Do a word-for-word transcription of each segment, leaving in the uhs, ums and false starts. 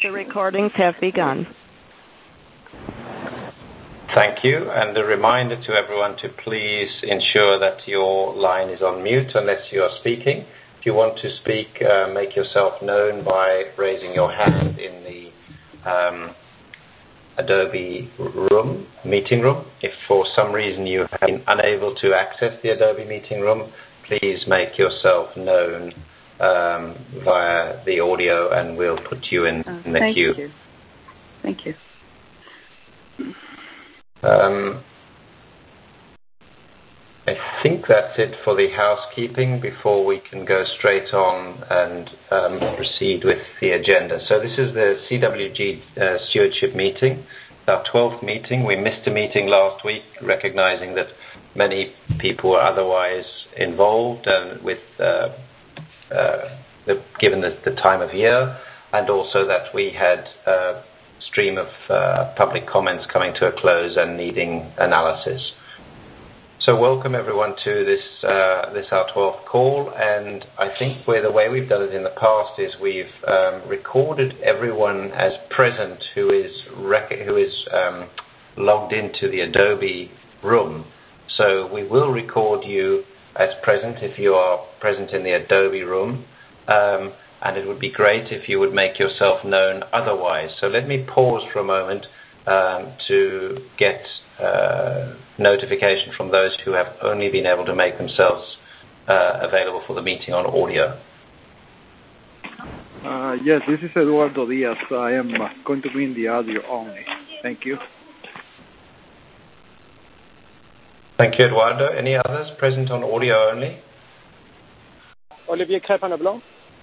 The recordings have begun. Thank you, and a reminder to everyone to please ensure that your line is on mute unless you are speaking. If you want to speak, uh, make yourself known by raising your hand in the um, Adobe room, meeting room. If for some reason you have been unable to access the Adobe meeting room, please make yourself known um, via the audio and we'll put you in, uh, in the thank queue. You. Thank you. Um, I think that's it for the housekeeping before we can go straight on and um, proceed with the agenda. So this is the C W G uh, stewardship meeting, our twelfth meeting. We missed a meeting last week, recognizing that many people were otherwise involved and with uh, uh, the, given the, the time of year, and also that we had a stream of uh, public comments coming to a close and needing analysis. So welcome everyone to this uh, this our twelfth call, and I think where the way we've done it in the past is we've um, recorded everyone as present who is rec- who is um, logged into the Adobe room. So we will record you as present if you are present in the Adobe room, um, and it would be great if you would make yourself known otherwise. So let me pause for a moment um, to get Uh, notification from those who have only been able to make themselves uh, available for the meeting on audio. Uh, yes, this is Eduardo Diaz. I am uh, going to be in the audio only. Thank you. Thank you, Eduardo. Any others present on audio only? Olivier Crépin-Leblanc.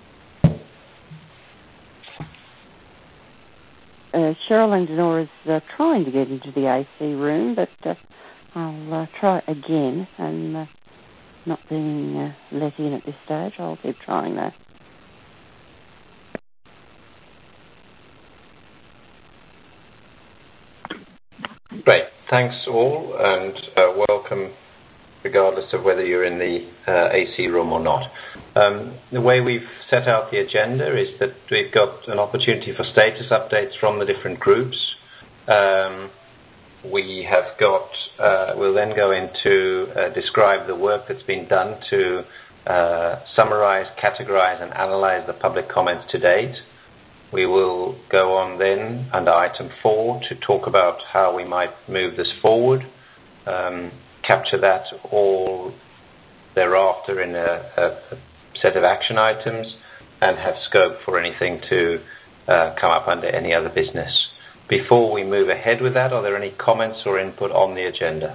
Uh, Cheryl Lenore is uh, trying to get into the A C room, but uh, I'll uh, try again, and uh, not being uh, let in at this stage. I'll keep trying though. Great. Thanks all, and uh, welcome regardless of whether you're in the uh, A C room or not. Um, the way we've set out the agenda is that we've got an opportunity for status updates from the different groups. Um, we have got, uh, we'll then go into uh, describe the work that's been done to uh, summarize, categorize and analyze the public comments to date. We will go on then under item four to talk about how we might move this forward. Um, capture that all thereafter in a, a, a set of action items and have scope for anything to uh, come up under any other business. Before we move ahead with that, are there any comments or input on the agenda?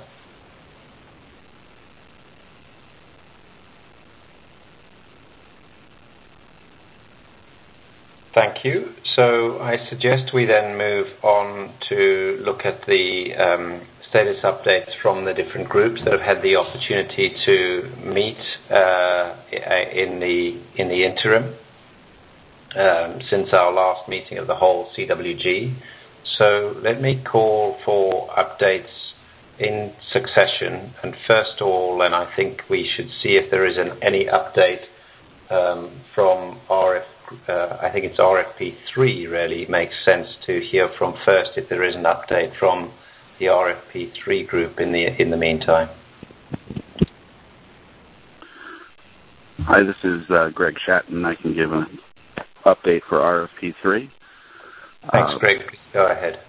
Thank you. So I suggest we then move on to look at the um, status updates from the different groups that have had the opportunity to meet uh, in the in the interim um, since our last meeting of the whole C W G. So let me call for updates in succession. And first of all, and I think we should see if there is an, any update um, from R F. Uh, I think it's R F P three really makes sense to hear from first if there is an update from the R F P three group in the in the meantime. Hi, this is uh, Greg Shatton. I can give an update for R F P three. Thanks, uh, Greg. Go ahead.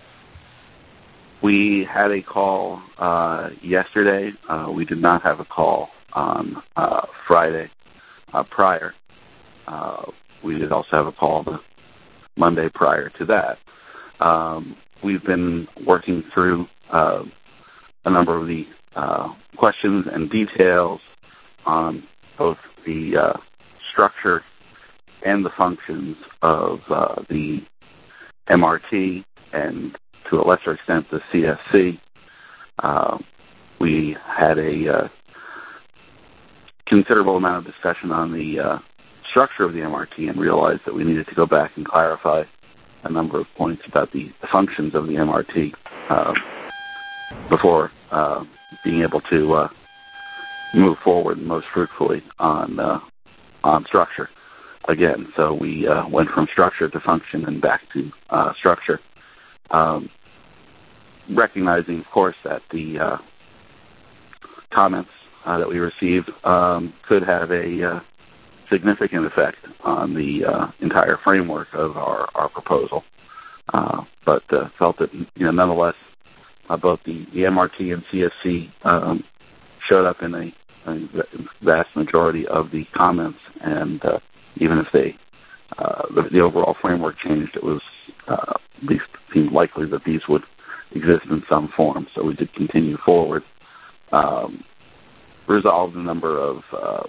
We had a call uh, yesterday. Uh, we did not have a call on uh, Friday uh, prior. Uh, we did also have a call the Monday prior to that. Um, we've been working through uh, a number of the uh, questions and details on both the uh, structure and the functions of uh, the M R T and, to a lesser extent, the C S C. Uh, we had a uh, considerable amount of discussion on the uh, structure of the M R T and realized that we needed to go back and clarify a number of points about the functions of the M R T uh, before uh, being able to uh, move forward most fruitfully on uh, on structure. again. So we uh, went from structure to function and back to uh, structure, um, recognizing, of course, that the uh, comments uh, that we received um, could have a uh, significant effect on the uh, entire framework of our, our proposal. Uh, but uh, felt that, you know, nonetheless, uh, both the, the M R T and C S C um, showed up in a, a vast majority of the comments, and uh, even if they uh, the, the overall framework changed, it was uh, at least seemed likely that these would exist in some form. So we did continue forward, um, resolved a number of uh,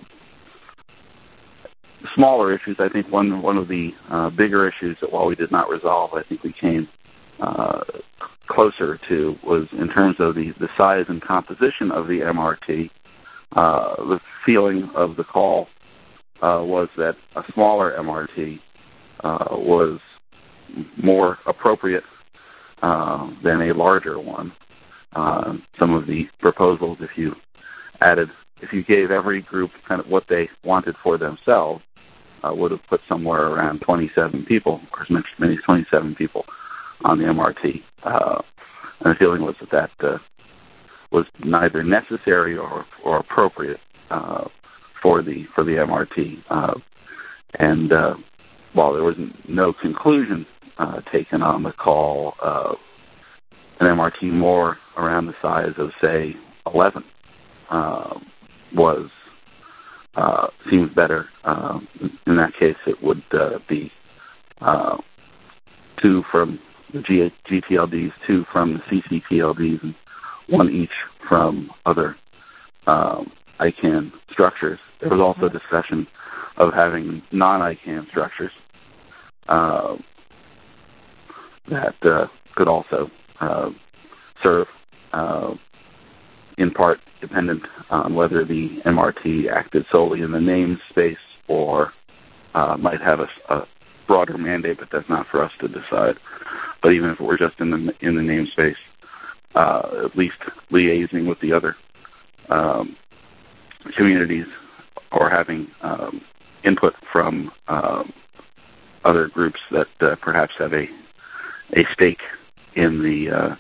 smaller issues. I think one one of the uh, bigger issues that while we did not resolve, I think we came uh, closer to was in terms of the, the size and composition of the M R T. Uh, the feeling of the call uh, was that a smaller M R T uh, was more appropriate uh, than a larger one. Uh, some of the proposals, if you added, if you gave every group kind of what they wanted for themselves, uh, would have put somewhere around twenty-seven people, or as many as twenty-seven people on the M R T. Uh, and the feeling was that that uh, was neither necessary or, or appropriate uh, for the for the M R T. Uh, and uh, while there was no conclusion uh, taken on the call, uh, an M R T more around the size of, say, eleven uh, was uh, seems better. Uh, in that case, it would uh, be uh, two from the G- GTLDs, two from the C C T L Ds, and one each from other um, I CANN structures. There was also discussion of having non-I CANN structures uh, that uh, could also uh, serve, uh, in part dependent on whether the M R T acted solely in the namespace or uh, might have a, a broader mandate, but that's not for us to decide. But even if it were just in the in the namespace, uh, at least liaising with the other um, communities or having um, input from um, other groups that uh, perhaps have a a stake in the uh,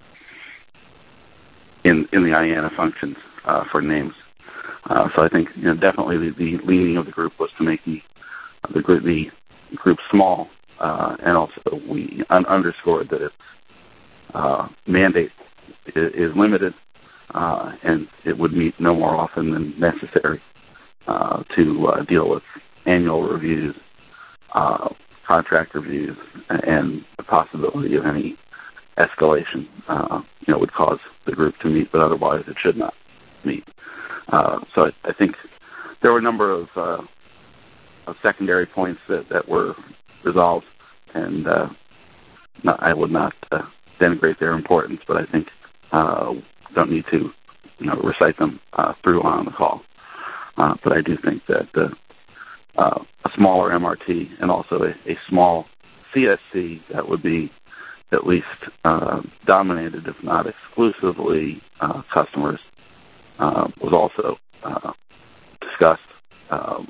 in in the I A N A functions uh, for names. Uh, so I think, you know, definitely the, the leaning of the group was to make the the group, the group small, uh, and also we un- underscored that its uh, mandate is, is limited, uh, and it would meet no more often than necessary uh, to uh, deal with annual reviews, uh, contract reviews, and the possibility of any escalation, uh, you know, would cause the group to meet, but otherwise it should not meet. Uh, so I, I think there were a number of, uh, of secondary points that, that were resolved, and uh, not, I would not uh, denigrate their importance, but I think uh, don't need to, you know, recite them uh, through on the call. Uh, but I do think that uh, uh, a smaller M R T and also a, a small C S C that would be at least uh, dominated, if not exclusively, uh, customers uh, was also uh, discussed. Um,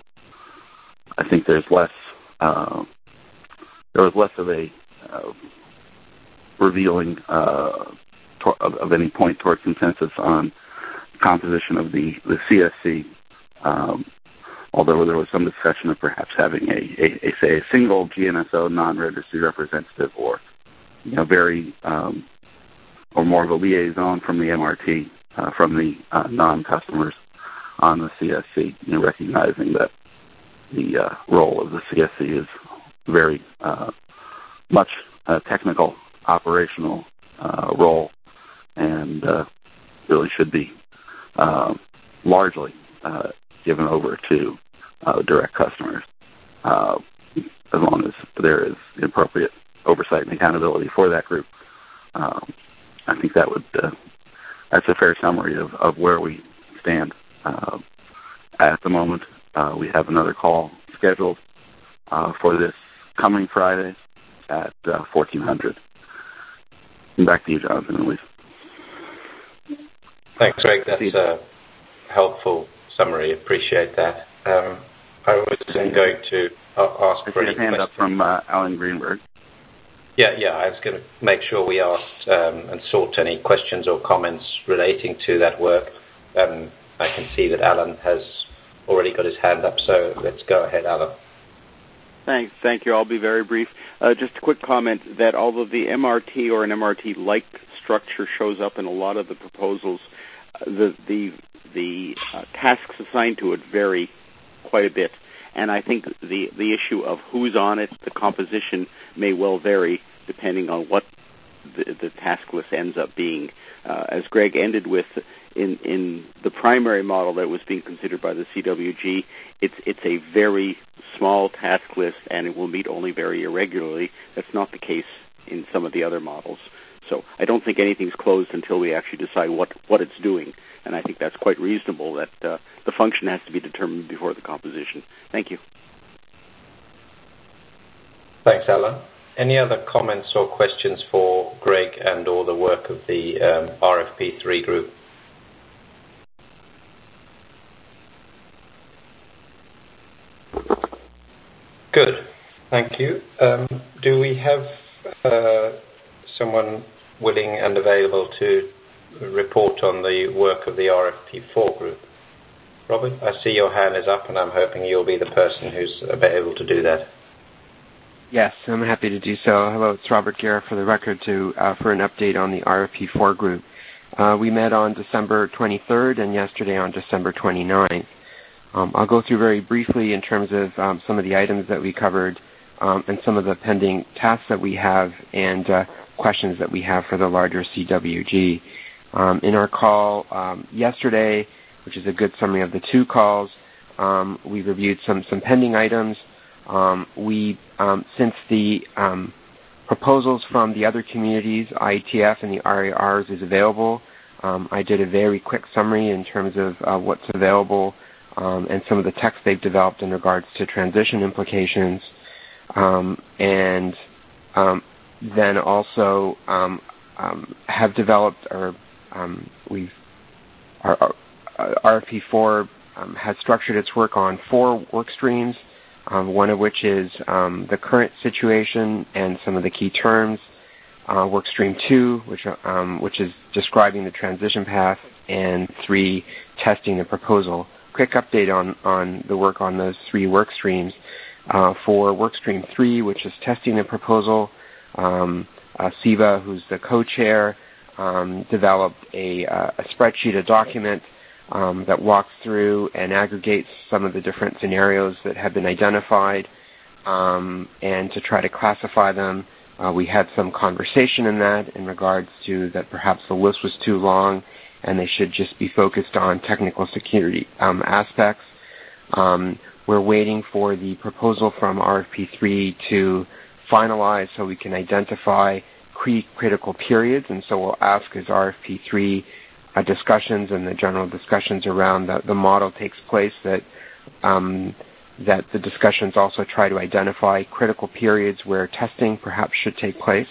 I think there's less, uh, there was less of a uh, revealing uh, to- of, of any point toward consensus on composition of the, the C S C, um, although there was some discussion of perhaps having a, a, a say, a single G N S O non-registered representative, or, you know, very, um, or more of a liaison from the M R T, uh, from the uh, non-customers on the C S C, you know, recognizing that the uh, role of the C S C is very uh, much a technical, operational uh, role, and uh, really should be uh, largely uh, given over to uh, direct customers, uh, as long as there is appropriate oversight and accountability for that group. Um, I think that would uh, that's a fair summary of, of where we stand. Uh, at the moment, uh, we have another call scheduled uh, for this coming Friday at uh, fourteen hundred. Back to you, Jonathan and Elise. Thanks, Greg. That's a helpful summary. Appreciate that. Um, I was then going to ask I for see any a hand questions. up from uh, Alan Greenberg. Yeah, yeah. I was going to make sure we asked um, and sought any questions or comments relating to that work. Um, I can see that Alan has already got his hand up, so let's go ahead, Alan. Thanks. Thank you. I'll be very brief. Uh, just a quick comment that although the M R T or an M R T-like structure shows up in a lot of the proposals, uh, the the the uh, tasks assigned to it vary quite a bit. And I think the, the issue of who's on it, the composition may well vary depending on what the, the task list ends up being. Uh, as Greg ended with, in, in the primary model that was being considered by the C W G, it's it's a very small task list and it will meet only very irregularly. That's not the case in some of the other models. So I don't think anything's closed until we actually decide what, what it's doing. And I think that's quite reasonable that uh, the function has to be determined before the composition. Thank you. Thanks, Alan. Any other comments or questions for Greg and or the work of the um, R F P three group? Good. Thank you. Um, do we have uh, someone willing and available to report on the work of the R F P four group? Robert, I see your hand is up and I'm hoping you'll be the person who's able to do that. Yes, I'm happy to do so. Hello, it's Robert Guerra for the record to uh, for an update on the R F P four group. Uh, we met on December twenty-third and yesterday on December twenty-ninth. Um, I'll go through very briefly in terms of um, some of the items that we covered um, and some of the pending tasks that we have and uh, questions that we have for the larger C W G. Um, in our call um, yesterday, which is a good summary of the two calls, um, we reviewed some, some pending items. Um, we, um, since the um, proposals from the other communities, I E T F and the R A Rs is available, um, I did a very quick summary in terms of uh, what's available um, and some of the text they've developed in regards to transition implications. Um, and um, then also um, um, have developed, or um, we've, our, our R F P four um, has structured its work on four work streams. Um, one of which is um, the current situation and some of the key terms. Uh, work stream two, which um, which is describing the transition path, and three, testing the proposal. Quick update on, on the work on those three work streams. Uh, for work stream three, which is testing the proposal, um, uh, Siva, who's the co-chair, um, developed a, uh, a spreadsheet, a document Um, that walks through and aggregates some of the different scenarios that have been identified, um, and to try to classify them. Uh, we had some conversation in that in regards to that perhaps the list was too long and they should just be focused on technical security um, aspects. Um, we're waiting for the proposal from R F P three to finalize so we can identify key critical periods, and so we'll ask as R F P three Uh, discussions and the general discussions around the, the model takes place, that um, that the discussions also try to identify critical periods where testing perhaps should take place.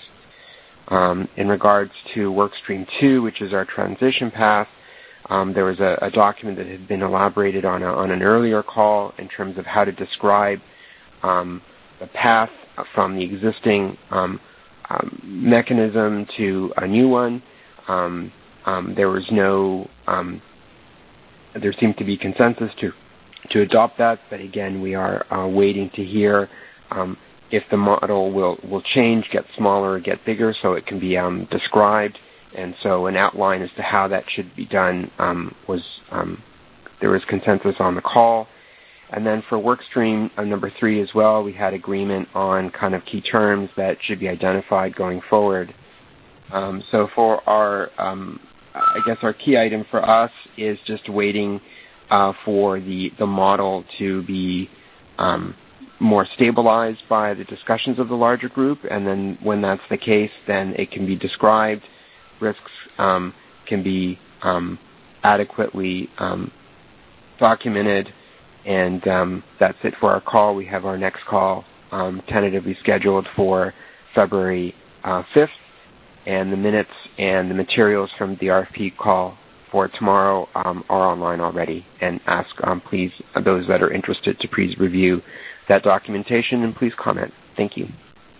Um, in regards to work stream two, which is our transition path, um, there was a, a document that had been elaborated on, a, on an earlier call in terms of how to describe um, the path from the existing um, um, mechanism to a new one. Um, Um, there was no, um, there seemed to be consensus to to adopt that, but again, we are uh, waiting to hear um, if the model will, will change, get smaller, or get bigger, so it can be um, described. And so an outline as to how that should be done um, was, um, there was consensus on the call. And then for work stream uh, number three as well, we had agreement on kind of key terms that should be identified going forward. Um, so for our, um, I guess our key item for us is just waiting uh, for the, the model to be um, more stabilized by the discussions of the larger group, and then when that's the case, then it can be described, risks um, can be um, adequately um, documented, and um, that's it for our call. We have our next call um, tentatively scheduled for February uh, fifth. And the minutes and the materials from the R F P call for tomorrow um, are online already. And ask, um, please, those that are interested to please review that documentation and please comment. Thank you.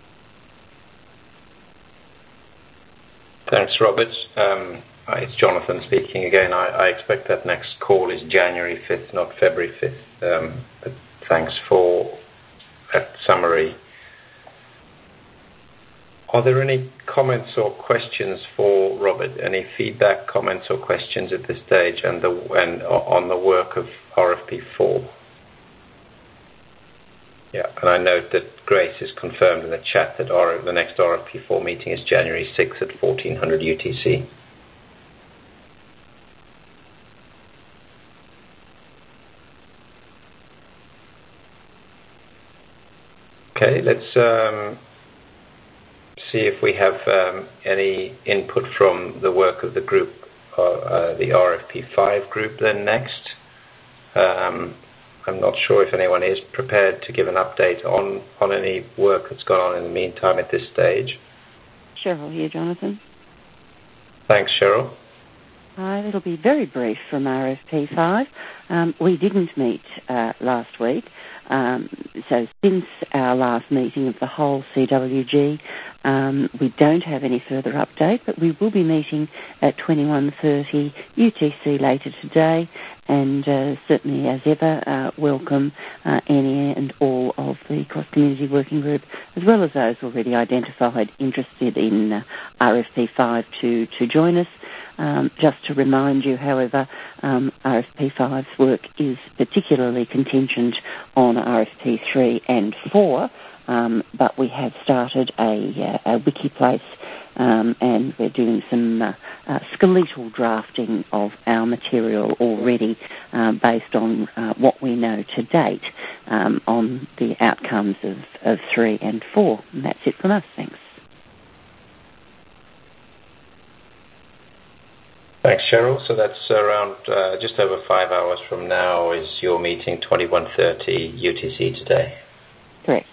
Thanks, Robert. Um, it's Jonathan speaking again. I, I expect that next call is January fifth, not February fifth. Um, but thanks for that summary. Are there any comments or questions for Robert? Any feedback, comments, or questions at this stage, and the and on the work of R F P four? Yeah, and I note that Grace has confirmed in the chat that our, the next R F P four meeting is January sixth at fourteen hundred U T C. Okay, let's um, see if we have um, any input from the work of the group, uh, uh, the R F P five group then next. Um, I'm not sure if anyone is prepared to give an update on, on any work that's gone on in the meantime at this stage. Cheryl here, Jonathan. Thanks, Cheryl. Uh, it'll be very brief from R F P five. Um, we didn't meet uh, last week. Um, so since our last meeting of the whole C W G, um, we don't have any further update, but we will be meeting at twenty-one thirty U T C later today, and uh, certainly as ever uh, welcome uh, any and all of the cross-community working group, as well as those already identified interested in uh, R F P five to, to join us. Um, just to remind you, however, um, R F P five's work is particularly contingent on R F P three and four, um, but we have started a, a wiki place um, and we're doing some uh, uh, skeletal drafting of our material already uh, based on uh, what we know to date um, on the outcomes of, of three and four. And that's it from us. Thanks. Thanks, Cheryl. So that's around uh, just over five hours from now is your meeting, twenty-one thirty U T C today. Correct.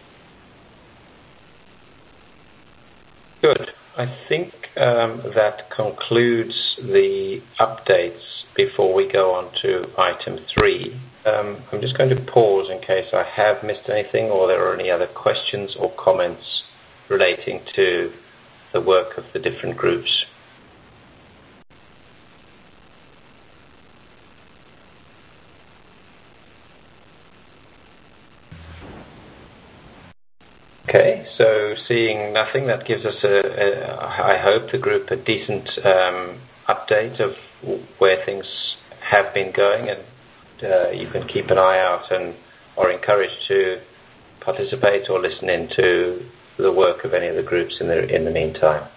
Good. I think um, that concludes the updates before we go on to item three. Um, I'm just going to pause in case I have missed anything or there are any other questions or comments relating to the work of the different groups. Okay, so seeing nothing, that gives us, a, a, I hope, the group a decent um, update of where things have been going, and uh, you can keep an eye out and are encouraged to participate or listen in to the work of any of the groups in the, in the meantime.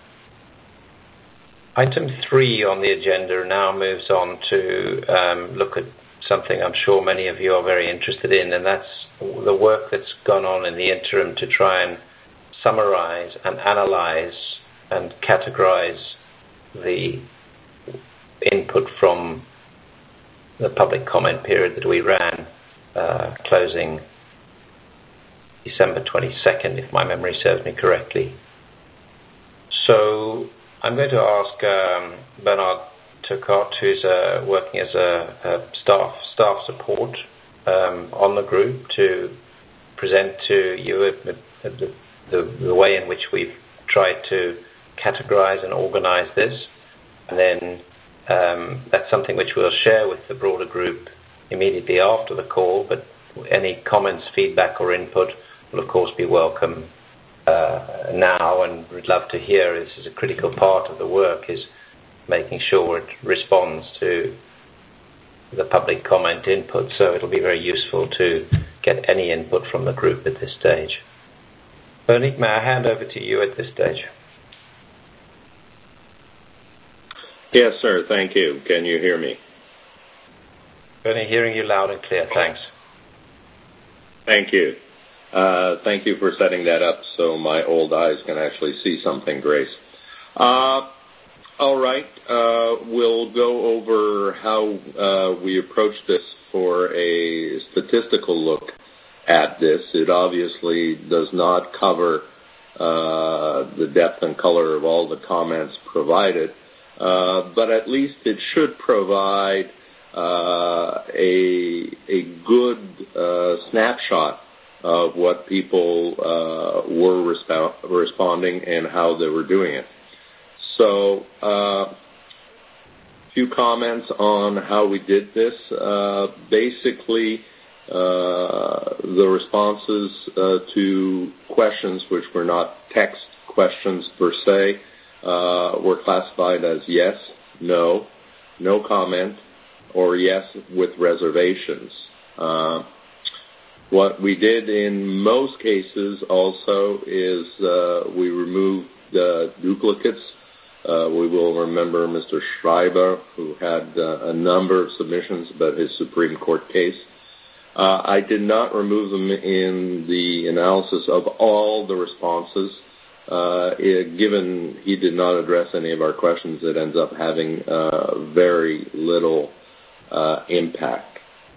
Item three on the agenda now moves on to um, look at something I'm sure many of you are very interested in, and that's the work that's gone on in the interim to try and summarize and analyze and categorize the input from the public comment period that we ran, uh, closing December twenty-second, if my memory serves me correctly. So I'm going to ask um, Bernard Turcotte, who's uh, working as a, a staff staff support um, on the group, to present to you the, the, the, the way in which we've tried to categorize and organize this. And then um, that's something which we'll share with the broader group immediately after the call, but any comments, feedback or input will of course be welcome uh, now, and we'd love to hear. This is a critical part of the work, is making sure it responds to the public comment input, so it'll be very useful to get any input from the group at this stage. Bernie, may I hand over to you at this stage? Yes, sir. Thank you. Can you hear me? Bernie, hearing you loud and clear. Thanks. Thank you. Uh, thank you for setting that up so my old eyes can actually see something, Grace. Uh, All right, uh, we'll go over how uh, we approach this for a statistical look at this. It obviously does not cover uh, the depth and color of all the comments provided, uh, but at least it should provide uh, a, a good uh, snapshot of what people uh, were resp- responding and how they were doing it. So a uh, few comments on how we did this. Uh, basically, uh, the responses uh, to questions which were not text questions per se uh, were classified as yes, no, no comment, or yes with reservations. Uh, what we did in most cases also is uh, we removed uh, duplicates. Uh, we will remember Mister Schreiber, who had uh, a number of submissions about his Supreme Court case. Uh, I did not remove them in the analysis of all the responses. Uh, it, given he did not address any of our questions, it ends up having uh, very little uh, impact.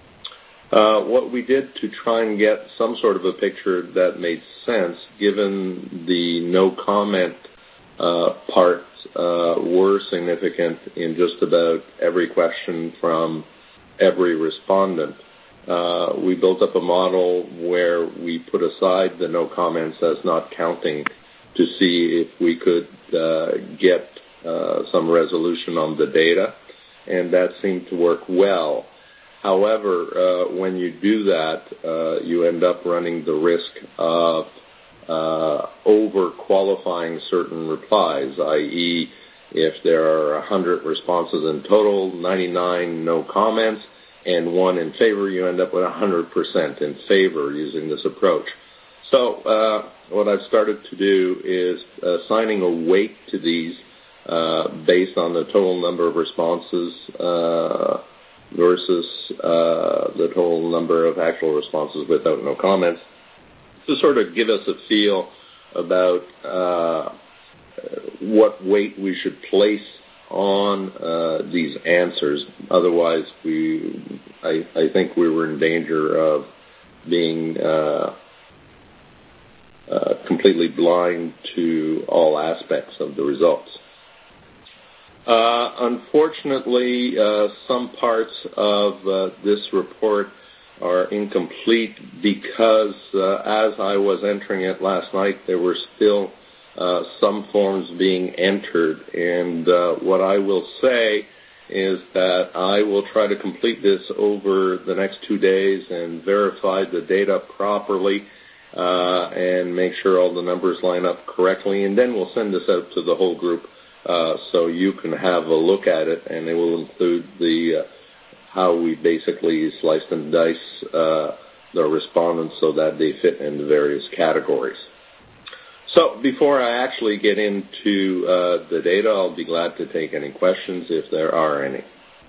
Uh, what we did to try and get some sort of a picture that made sense, given the no comment uh, parts uh, were significant in just about every question from every respondent, uh, we built up a model where we put aside the no comments as not counting to see if we could uh, get uh, some resolution on the data, and that seemed to work well. However, uh, when you do that, uh, you end up running the risk of uh, over-qualifying certain replies, that is, if there are one hundred responses in total, ninety-nine no comments, and one in favor, you end up with one hundred percent in favor using this approach. So uh, what I've started to do is assigning a weight to these uh, based on the total number of responses uh, versus uh, the total number of actual responses without no comments, to sort of give us a feel about uh, what weight we should place on uh, these answers. Otherwise, we, I, I think we were in danger of being uh, uh, completely blind to all aspects of the results. Uh, unfortunately, uh, some parts of uh, this report are incomplete because uh, as I was entering it last night, there were still uh, some forms being entered. And uh, what I will say is that I will try to complete this over the next two days and verify the data properly uh, and make sure all the numbers line up correctly. And then we'll send this out to the whole group uh, so you can have a look at it, and it will include the uh, how we basically sliced and diced uh, the respondents so that they fit in the various categories. So before I actually get into uh, the data, I'll be glad to take any questions if there are any.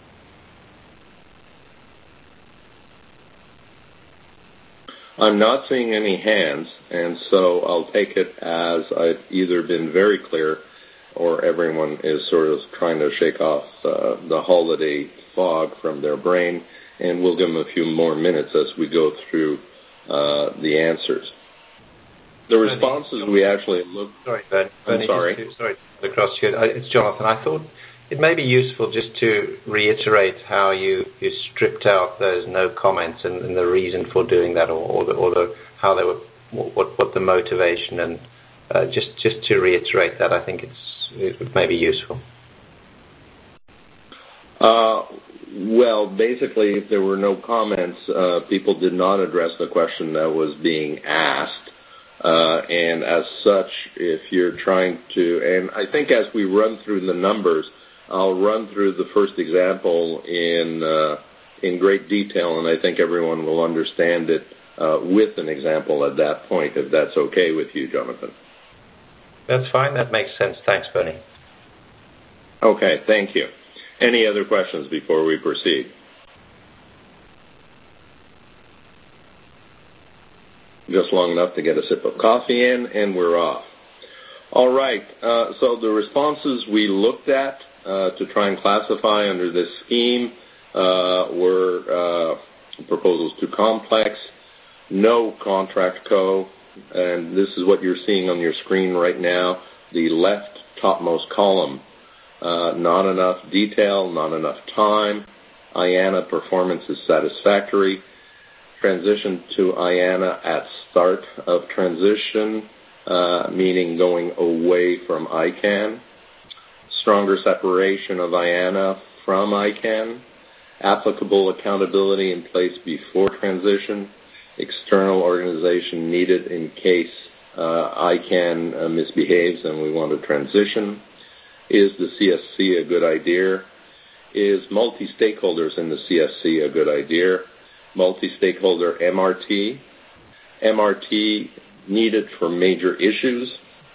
I'm not seeing any hands, and so I'll take it as I've either been very clear or everyone is sort of trying to shake off uh, the holiday fog from their brain, and we'll give them a few more minutes as we go through uh, the answers. The responses we actually looked... Sorry, Bernie. I'm sorry. To, sorry to cross you. It's Jonathan. I thought it may be useful just to reiterate how you, you stripped out those no comments and, and the reason for doing that, or, or, the, or the, how they were, what, what the motivation, and uh, just, just to reiterate that, I think it's, it may be useful. Uh, well, basically, if there were no comments, uh, people did not address the question that was being asked. Uh, and as such, if you're trying to, and I think as we run through the numbers, I'll run through the first example in uh, in great detail, and I think everyone will understand it uh, with an example at that point, if that's okay with you, Jonathan. That's fine. That makes sense. Thanks, Bernie. Okay, thank you. Any other questions before we proceed? Just long enough to get a sip of coffee in, and we're off. All right, uh, so the responses we looked at uh, to try and classify under this scheme uh, were uh, proposals too complex, no contract co, and this is what you're seeing on your screen right now, the left topmost column. Uh, not enough detail, not enough time. I A N A performance is satisfactory. transition to I A N A at start of transition, uh, meaning going away from I CANN. Stronger separation of I A N A from I CANN. Applicable accountability in place before transition. External organization needed in case uh, I CANN uh, misbehaves and we want to transition. Is the C S C a good idea? Is multi-stakeholders in the C S C a good idea? Multi-stakeholder M R T. M R T needed for major issues.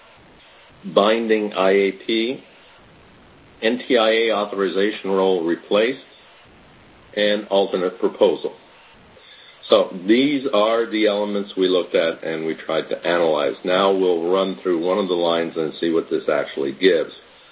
Binding I A P. N T I A authorization role replaced. And alternate proposal. So these are the elements we looked at and we tried to analyze. Now we'll run through one of the lines and see what this actually gives.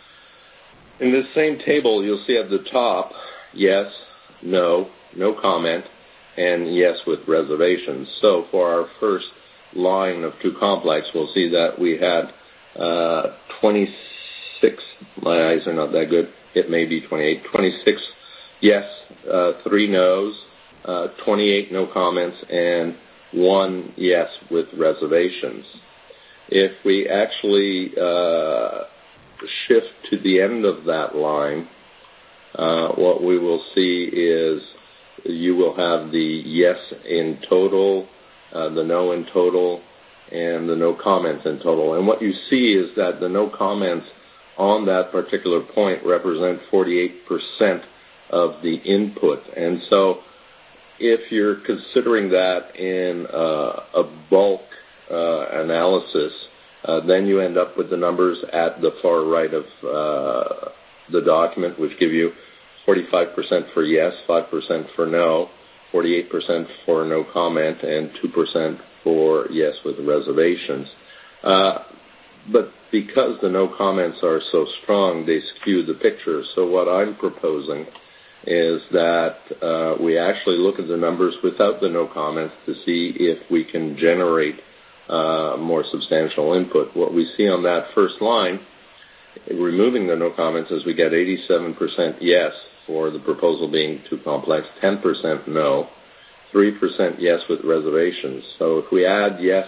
In this same table, you'll see at the top, yes, no, no comment, and yes with reservations. So for our first line of too complex, we'll see that we had uh, twenty-six, my eyes are not that good, it may be twenty-eight, twenty-six yes, uh, three no's, uh, twenty-eight no comments, and one yes with reservations. If we actually uh, shift to the end of that line, uh, what we will see is you will have the yes in total, uh, the no in total, and the no comments in total. And what you see is that the no comments on that particular point represent forty-eight percent of the input. And so if you're considering that in uh, a bulk uh, analysis, uh, then you end up with the numbers at the far right of uh, the document, which give you forty-five percent for yes, five percent for no, forty-eight percent for no comment, and two percent for yes with reservations. Uh, but because the no comments are so strong, they skew the picture. So what I'm proposing is that uh, we actually look at the numbers without the no comments to see if we can generate uh, more substantial input. What we see on that first line, removing the no comments, is we get eighty-seven percent yes for the proposal being too complex, ten percent no, three percent yes with reservations. So if we add yes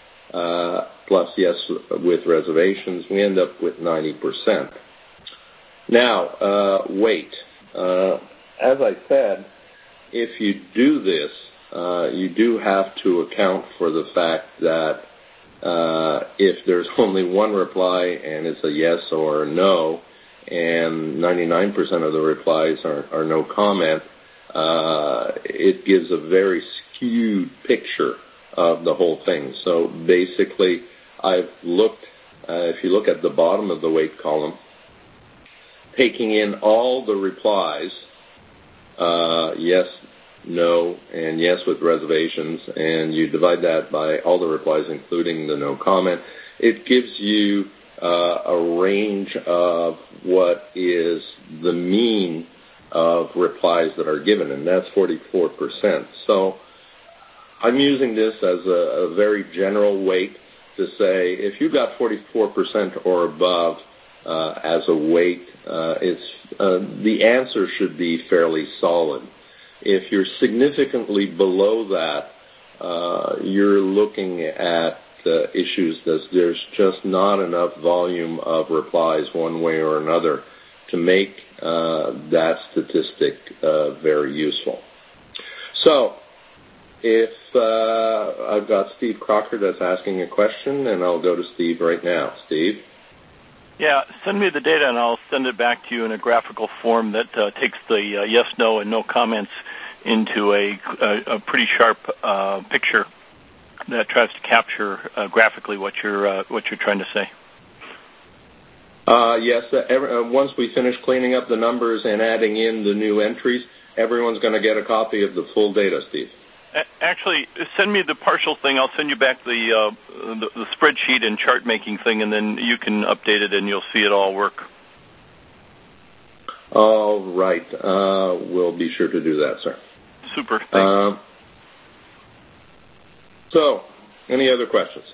uh, plus yes with reservations, we end up with ninety percent. Now, uh, weight. Uh, as I said, if you do this, uh, you do have to account for the fact that uh, if there's only one reply and it's a yes or a no, and ninety-nine percent of the replies are, are no comment, uh, it gives a very skewed picture of the whole thing. So basically, I've looked, uh, if you look at the bottom of the weight column, taking in all the replies, uh, yes, no, and yes with reservations, and you divide that by all the replies, including the no comment, it gives you uh, a range of what is the mean of replies that are given, and that's forty-four percent. So I'm using this as a, a very general weight to say if you got forty-four percent or above Uh, as a weight, uh, it's, uh, the answer should be fairly solid. If you're significantly below that, uh, you're looking at uh, issues that there's just not enough volume of replies one way or another to make uh, that statistic uh, very useful. So if uh, I've got Steve Crocker that's asking a question, and I'll go to Steve right now. Steve? Yeah, send me the data and I'll send it back to you in a graphical form that uh, takes the uh, yes, no, and no comments into a, a, a pretty sharp uh, picture that tries to capture uh, graphically what you're uh, what you're trying to say. Uh, yes, uh, every, uh, once we finish cleaning up the numbers and adding in the new entries, everyone's going to get a copy of the full data, Steve. Actually, send me the partial thing. I'll send you back the, uh, the the spreadsheet and chart making thing, and then you can update it, and you'll see it all work. All right. Uh, we'll be sure to do that, sir. Super. Thanks. Uh, so, any other questions?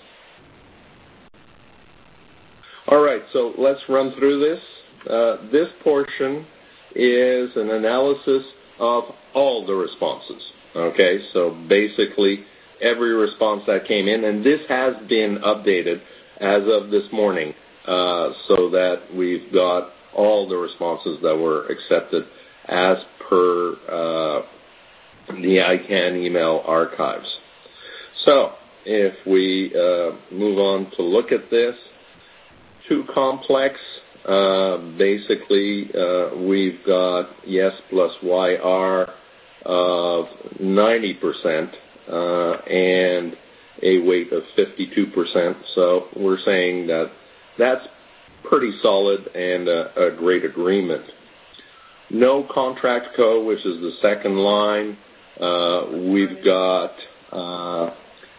All right. So let's run through this. Uh, this portion is an analysis of all the responses. Okay, so basically every response that came in, and this has been updated as of this morning, uh, so that we've got all the responses that were accepted as per uh, the I CANN email archives. So if we uh, move on to look at this, too complex, uh, basically uh, we've got yes plus Y R of ninety percent uh, and a weight of fifty-two percent. So we're saying that that's pretty solid and a, a great agreement. No contract co, which is the second line, uh, we've got uh,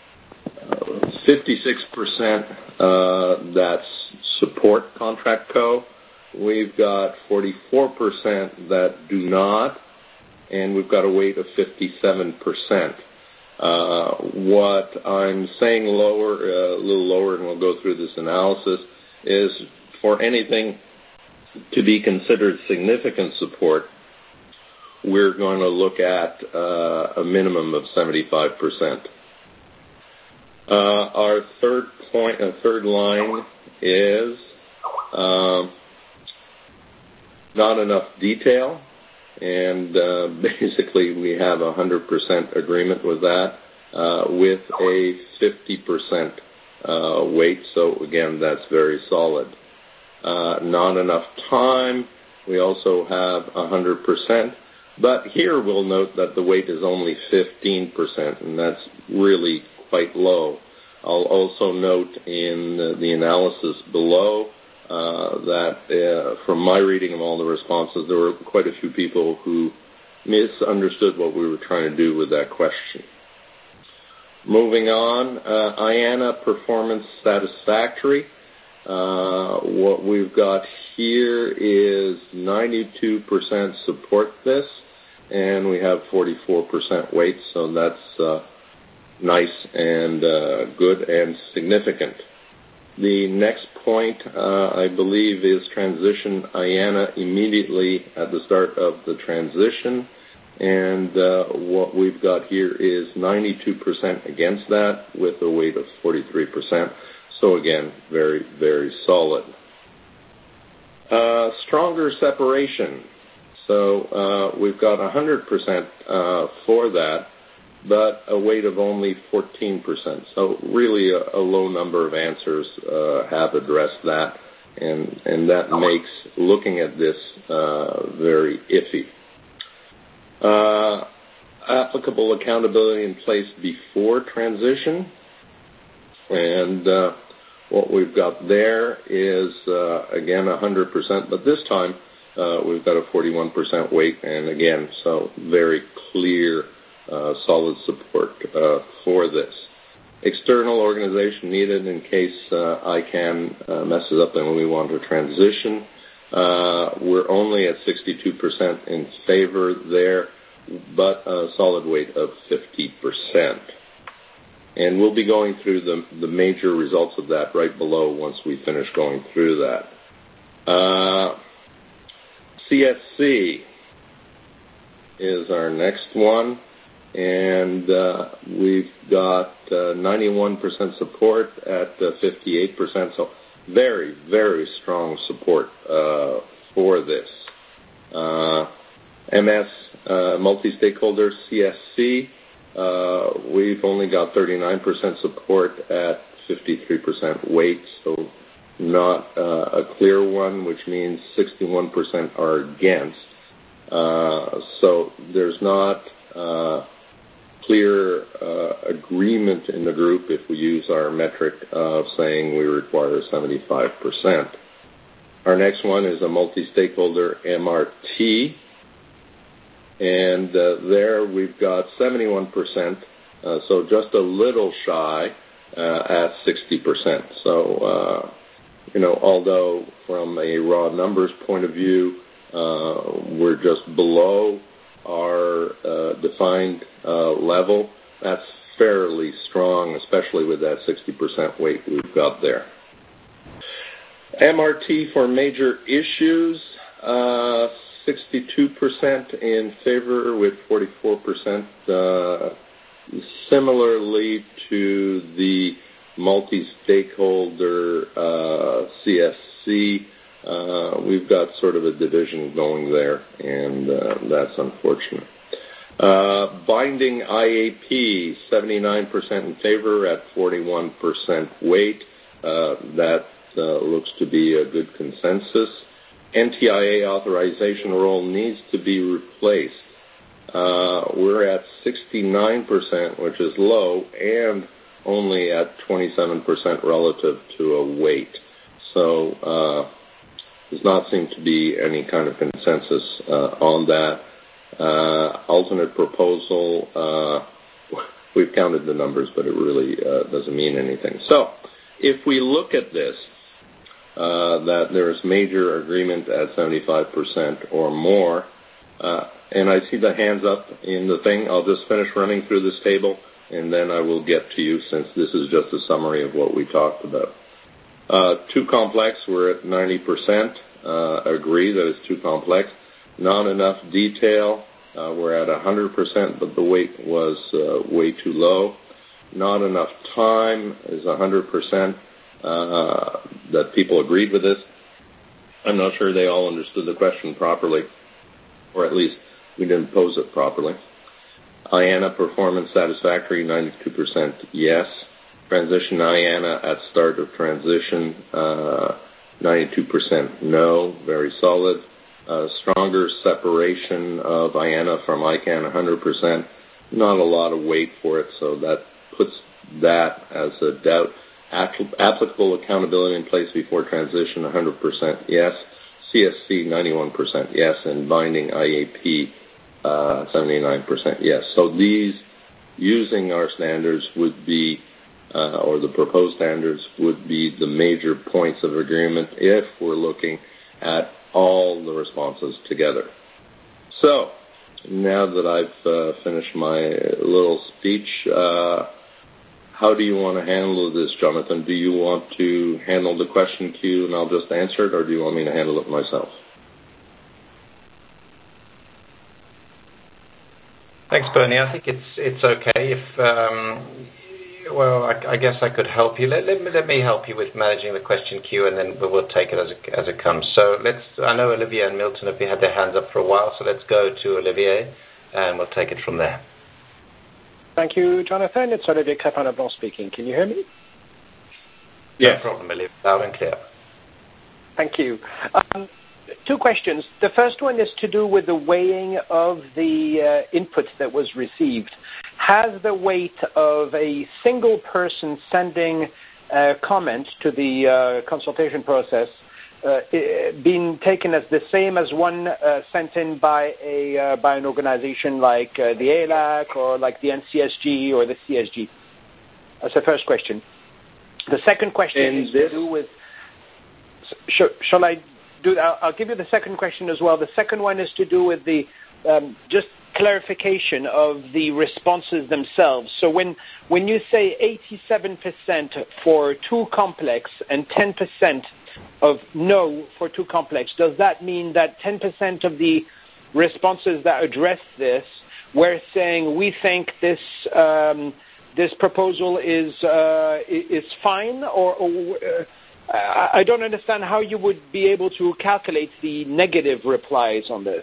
fifty-six percent uh, that's support contract co. We've got forty-four percent that do not, and we've got a weight of fifty-seven percent. Uh, what I'm saying lower, uh, a little lower, and we'll go through this analysis, is for anything to be considered significant support, we're going to look at uh, a minimum of seventy-five percent. Uh, our third point, uh, third line is um, not enough detail. And uh, basically, we have a one hundred percent agreement with that uh, with a fifty percent uh, weight. So, again, that's very solid. Uh, not enough time. We also have one hundred percent. But here we'll note that the weight is only fifteen percent, and that's really quite low. I'll also note in the, the analysis below Uh, that uh, from my reading of all the responses, there were quite a few people who misunderstood what we were trying to do with that question. Moving on, uh, I A N A performance satisfactory. Uh, what we've got here is ninety-two percent support this, and we have forty-four percent weight, so that's uh, nice and uh, good and significant. The next point, uh, I believe, is transition I A N A immediately at the start of the transition. And uh, what we've got here is ninety-two percent against that with a weight of forty-three percent. So again, very, very solid. Uh, stronger separation. So uh, we've got one hundred percent uh, for that, but a weight of only fourteen percent. So really a, a low number of answers uh, have addressed that, and, and that makes looking at this uh, very iffy. Uh, applicable accountability in place before transition, and uh, what we've got there is, uh, again, one hundred percent, but this time uh, we've got a forty-one percent weight, and again, so very clear Uh, solid support uh, for this. External organization needed in case uh, I CANN uh, messes up and we want to transition. Uh, we're only at sixty-two percent in favor there, but a solid weight of fifty percent. And we'll be going through the, the major results of that right below once we finish going through that. Uh, C S C is our next one. And uh, we've got uh, ninety-one percent support at uh, fifty-eight percent, so very, very strong support uh, for this. Uh, M S, uh, multi-stakeholder, C S C, uh, we've only got thirty-nine percent support at fifty-three percent weight, so not uh, a clear one, which means sixty-one percent are against. Uh, so there's not Uh, clear uh, agreement in the group if we use our metric of saying we require seventy-five percent. Our next one is a multi-stakeholder M R T, and uh, there we've got seventy-one percent, uh, so just a little shy uh, at sixty percent. So, uh, you know, although from a raw numbers point of view, uh, we're just below our uh, defined uh, level, that's fairly strong, especially with that sixty percent weight we've got there. M R T for major issues, uh, sixty-two percent in favor with forty-four percent. Uh, similarly to the multi-stakeholder uh, C S C, uh, we've got sort of a division going there, and uh, that's unfortunate. Uh, binding I A P, seventy-nine percent in favor at forty-one percent weight. Uh, that uh, looks to be a good consensus. N T I A authorization role needs to be replaced. Uh, we're at sixty-nine percent, which is low, and only at twenty-seven percent relative to a weight. So uh, does not seem to be any kind of consensus uh, on that. Uh, alternate proposal, uh, we've counted the numbers, but it really uh, doesn't mean anything. So if we look at this, uh, that there is major agreement at seventy-five percent or more, uh, and I see the hands up in the thing, I'll just finish running through this table, and then I will get to you since this is just a summary of what we talked about. Uh, too complex, we're at ninety percent, uh, agree that it's too complex. Not enough detail, uh, we're at one hundred percent, but the weight was uh, way too low. Not enough time is one hundred percent uh, that people agreed with this. I'm not sure they all understood the question properly, or at least we didn't pose it properly. I A N A performance satisfactory, ninety-two percent yes. Transition I A N A at start of transition, uh, ninety-two percent no, very solid. Uh, stronger separation of I A N A from I CANN, one hundred percent. Not a lot of weight for it, so that puts that as a doubt. Applicable accountability in place before transition, one hundred percent yes. C S C, ninety-one percent yes. And binding I A P, uh, seventy-nine percent yes. So these, using our standards, would be, uh, or the proposed standards, would be the major points of agreement if we're looking at all the responses together. So, now that I've uh, finished my little speech, uh, how do you want to handle this, Jonathan? Do you want to handle the question queue and I'll just answer it, or do you want me to handle it myself? Thanks, Bernie. I think it's it's okay. If um, well, I, I guess I could help you. Let, let, me, let me help you with managing the question queue, and then we'll take it as it, as it comes. So let's. I know Olivier and Milton have had their hands up for a while, so let's go to Olivier, and we'll take it from there. Thank you, Jonathan. It's Olivier Crépin-Leblanc speaking. Can you hear me? Yes. No problem, Olivier. Loud and clear. Thank you. Um, two questions. The first one is to do with the weighing of the uh, input that was received. Has the weight of a single person sending uh, comments to the uh, consultation process uh, been taken as the same as one uh, sent in by a uh, by an organization like uh, the A L A C or like the N C S G or the C S G? That's the first question. The second question and is this... to do with. Sh- shall I do? I'll, I'll give you the second question as well. The second one is to do with the um, just clarification of the responses themselves. So when when you say eighty-seven percent for too complex and ten percent of no for too complex, does that mean that ten percent of the responses that address this were saying we think this um, this proposal is uh, is fine, or, or uh, I don't understand how you would be able to calculate the negative replies on this.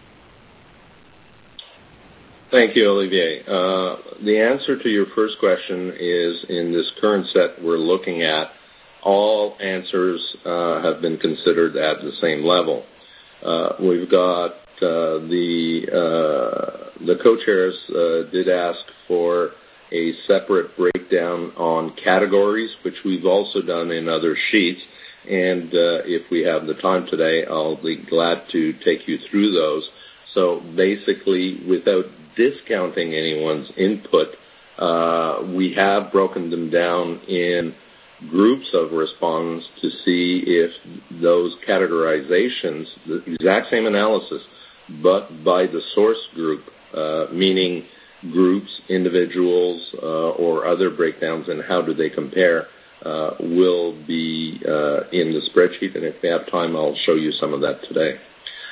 Thank you, Olivier. Uh, the answer to your first question is in this current set we're looking at, all answers uh, have been considered at the same level. Uh, we've got uh, the uh, the co-chairs uh, did ask for a separate breakdown on categories, which we've also done in other sheets. And uh, if we have the time today, I'll be glad to take you through those. So basically, without discounting anyone's input, uh, we have broken them down in groups of respondents to see if those categorizations, the exact same analysis, but by the source group, uh, meaning groups, individuals, uh, or other breakdowns, and how do they compare, uh, will be uh, in the spreadsheet. And if we have time, I'll show you some of that today.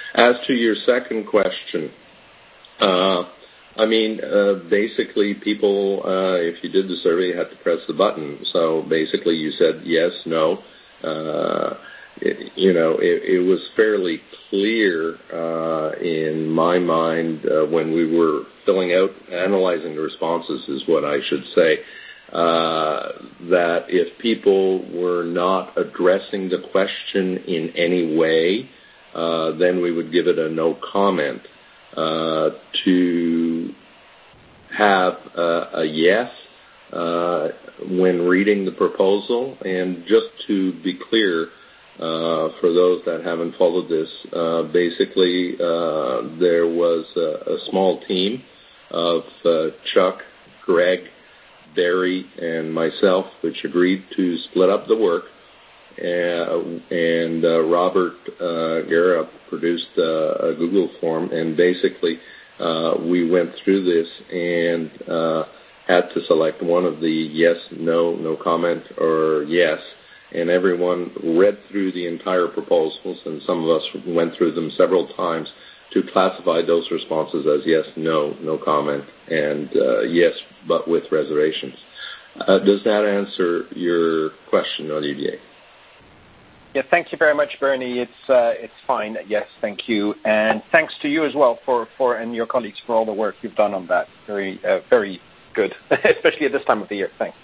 As to your second question, uh, I mean, uh, basically people, uh, if you did the survey, you had to press the button. So basically you said yes, no. Uh, it, you know, it, it was fairly clear uh, in my mind uh, when we were filling out, analyzing the responses is what I should say, uh, that if people were not addressing the question in any way, uh, then we would give it a no comment. Uh, to have uh, a yes uh, when reading the proposal. And just to be clear, uh, for those that haven't followed this, uh, basically uh, there was a, a small team of uh, Chuck, Greg, Barry, and myself, which agreed to split up the work. Uh, and uh, Robert uh, Guerra produced uh, a Google form, and basically uh, we went through this and uh, had to select one of the yes, no, no comment, or yes, and everyone read through the entire proposals, and some of us went through them several times to classify those responses as yes, no, no comment, and uh, yes, but with reservations. Uh, does that answer your question, Olivier? Yeah, thank you very much, Bernie. It's uh, it's fine. Yes, thank you, and thanks to you as well for, for and your colleagues for all the work you've done on that. Very uh, very good, especially at this time of the year. Thanks.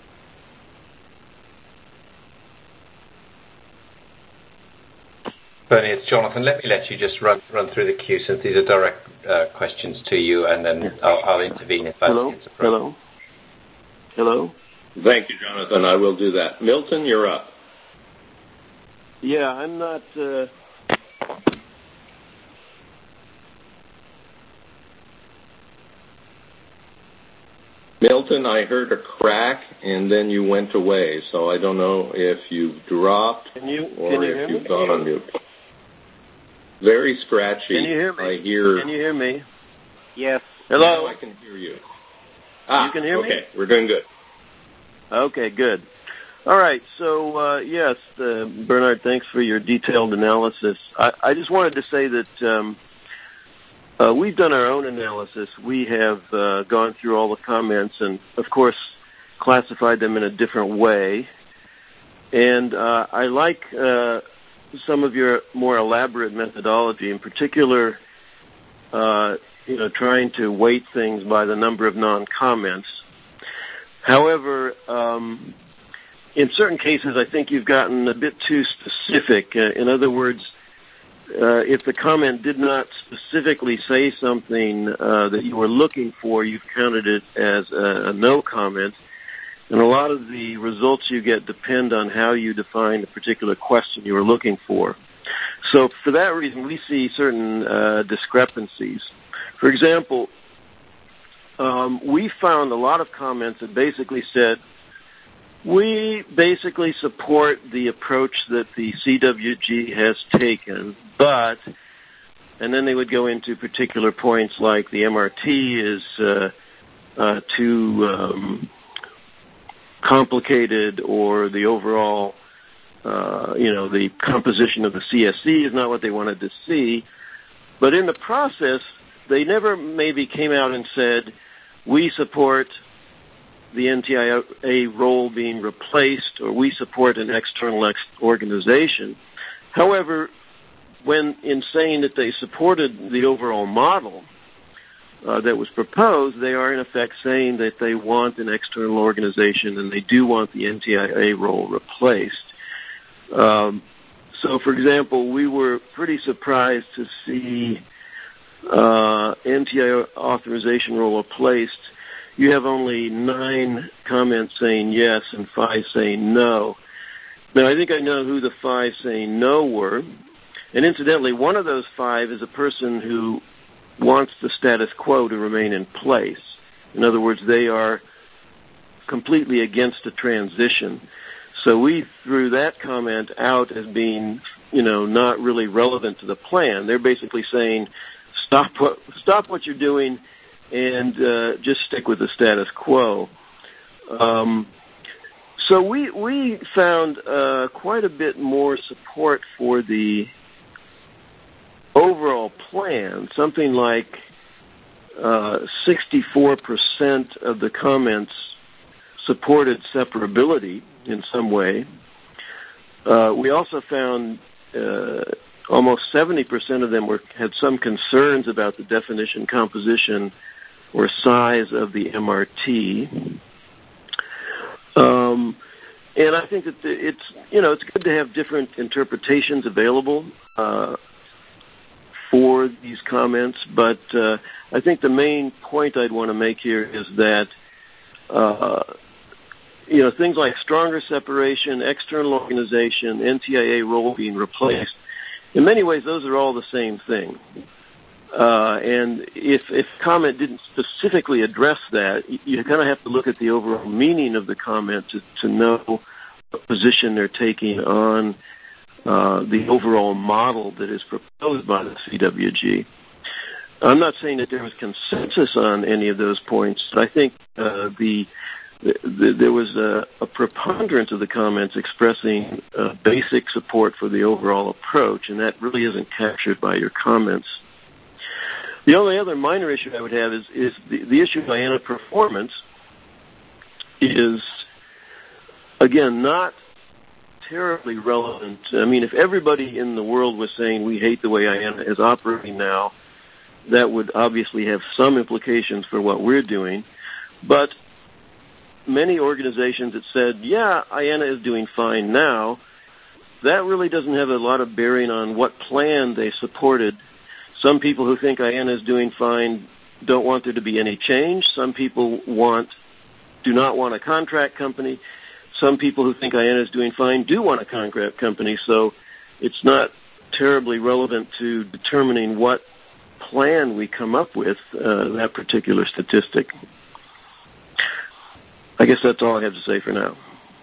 Bernie, it's Jonathan. Let me let you just run run through the queue since these are direct uh, questions to you, and then I'll, I'll intervene if I Hello? think it's appropriate. Hello? Hello? Thank you, Jonathan. I will do that. Milton, you're up. Yeah, I'm not... Uh... Milton, I heard a crack, and then you went away, so I don't know if you've dropped can you, or can you if hear you've me? gone on mute. Very scratchy. Can you hear me? I hear... Can you hear me? Yes. Hello? Now I can hear you. Ah, you can hear okay. me? Okay, we're doing good. Okay, good. All right, so uh, yes, uh, Bernard, thanks for your detailed analysis. I, I just wanted to say that um, uh, we've done our own analysis. We have uh, gone through all the comments and, of course, classified them in a different way. And uh, I like uh, some of your more elaborate methodology, in particular, uh, you know, trying to weight things by the number of non-comments. However, um, in certain cases, I think you've gotten a bit too specific. Uh, in other words, uh, if the comment did not specifically say something uh, that you were looking for, you've counted it as a, a no comment. And a lot of the results you get depend on how you define the particular question you were looking for. So for that reason, we see certain uh, discrepancies. For example, um, we found a lot of comments that basically said, we basically support the approach that the C W G has taken, but, and then they would go into particular points like the M R T is uh, uh, too um, complicated, or the overall, uh, you know, the composition of the C S C is not what they wanted to see. But in the process, they never maybe came out and said, we support the N T I A role being replaced, or we support an external ex- organization. However, when in saying that they supported the overall model uh, that was proposed, they are in effect saying that they want an external organization and they do want the N T I A role replaced. Um, so, for example, we were pretty surprised to see uh, N T I A authorization role replaced. You have only nine comments saying yes and five saying no. Now, I think I know who the five saying no were. And incidentally, one of those five is a person who wants the status quo to remain in place. In other words, they are completely against a transition. So we threw that comment out as being, you know, not really relevant to the plan. They're basically saying, stop what, stop what you're doing and uh, just stick with the status quo. Um, so we we found uh, quite a bit more support for the overall plan, something like uh, sixty-four percent of the comments supported separability in some way. Uh, we also found uh, almost seventy percent of them were, had some concerns about the definition, composition, or size of the M R T. Um, and I think that the, it's, you know, it's good to have different interpretations available uh, for these comments, but uh, I think the main point I'd want to make here is that uh, you know, things like stronger separation, external organization, N T I A role being replaced, in many ways those are all the same thing. Uh, and if, if comment didn't specifically address that, you, you kind of have to look at the overall meaning of the comment to, to know what position they're taking on uh, the overall model that is proposed by the C W G. I'm not saying that there was consensus on any of those points, but I think uh, the there was a, a preponderance of the comments expressing uh, basic support for the overall approach, and that really isn't captured by your comments. The only other minor issue I would have is, is the, the issue of I A N A performance is, again, not terribly relevant. I mean, if everybody in the world was saying we hate the way I A N A is operating now, that would obviously have some implications for what we're doing. But many organizations that said, yeah, I A N A is doing fine now, that really doesn't have a lot of bearing on what plan they supported. Some people who think I A N A is doing fine don't want there to be any change. Some people want, do not want a contract company. Some people who think I A N A is doing fine do want a contract company. So it's not terribly relevant to determining what plan we come up with, uh, that particular statistic. I guess that's all I have to say for now.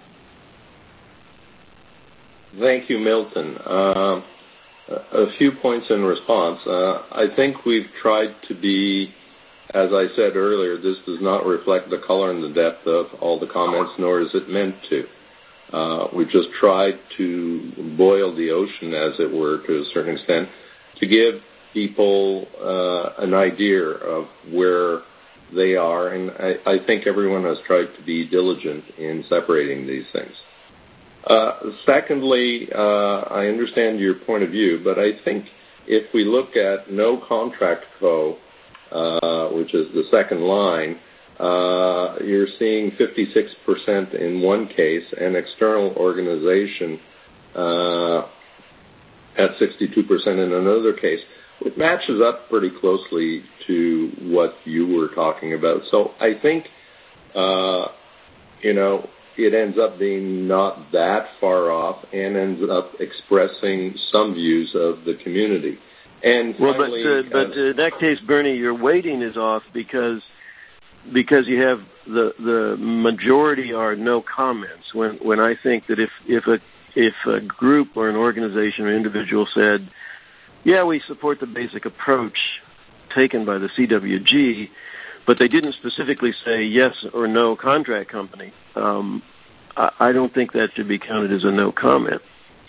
Thank you, Milton. Uh, a few points in response. Uh, I think we've tried to be, as I said earlier, this does not reflect the color and the depth of all the comments, nor is it meant to. Uh, we just tried to boil the ocean, as it were, to a certain extent, to give people uh, an idea of where they are, and I, I think everyone has tried to be diligent in separating these things. Uh, secondly, uh, I understand your point of view, but I think if we look at no contract co, uh, which is the second line, uh, you're seeing fifty-six percent in one case and external organization uh, at sixty-two percent in another case. It matches up pretty closely to what you were talking about. So I think, uh, you know, it ends up being not that far off and ends up expressing some views of the community. And well, finally, but, uh, but uh, in that case, Bernie, your weighting is off because because you have the the majority are no comments. When when I think that if if a if a group or an organization or individual said, yeah, we support the basic approach taken by the C W G, but they didn't specifically say yes or no contract company, um, I, I don't think that should be counted as a no comment.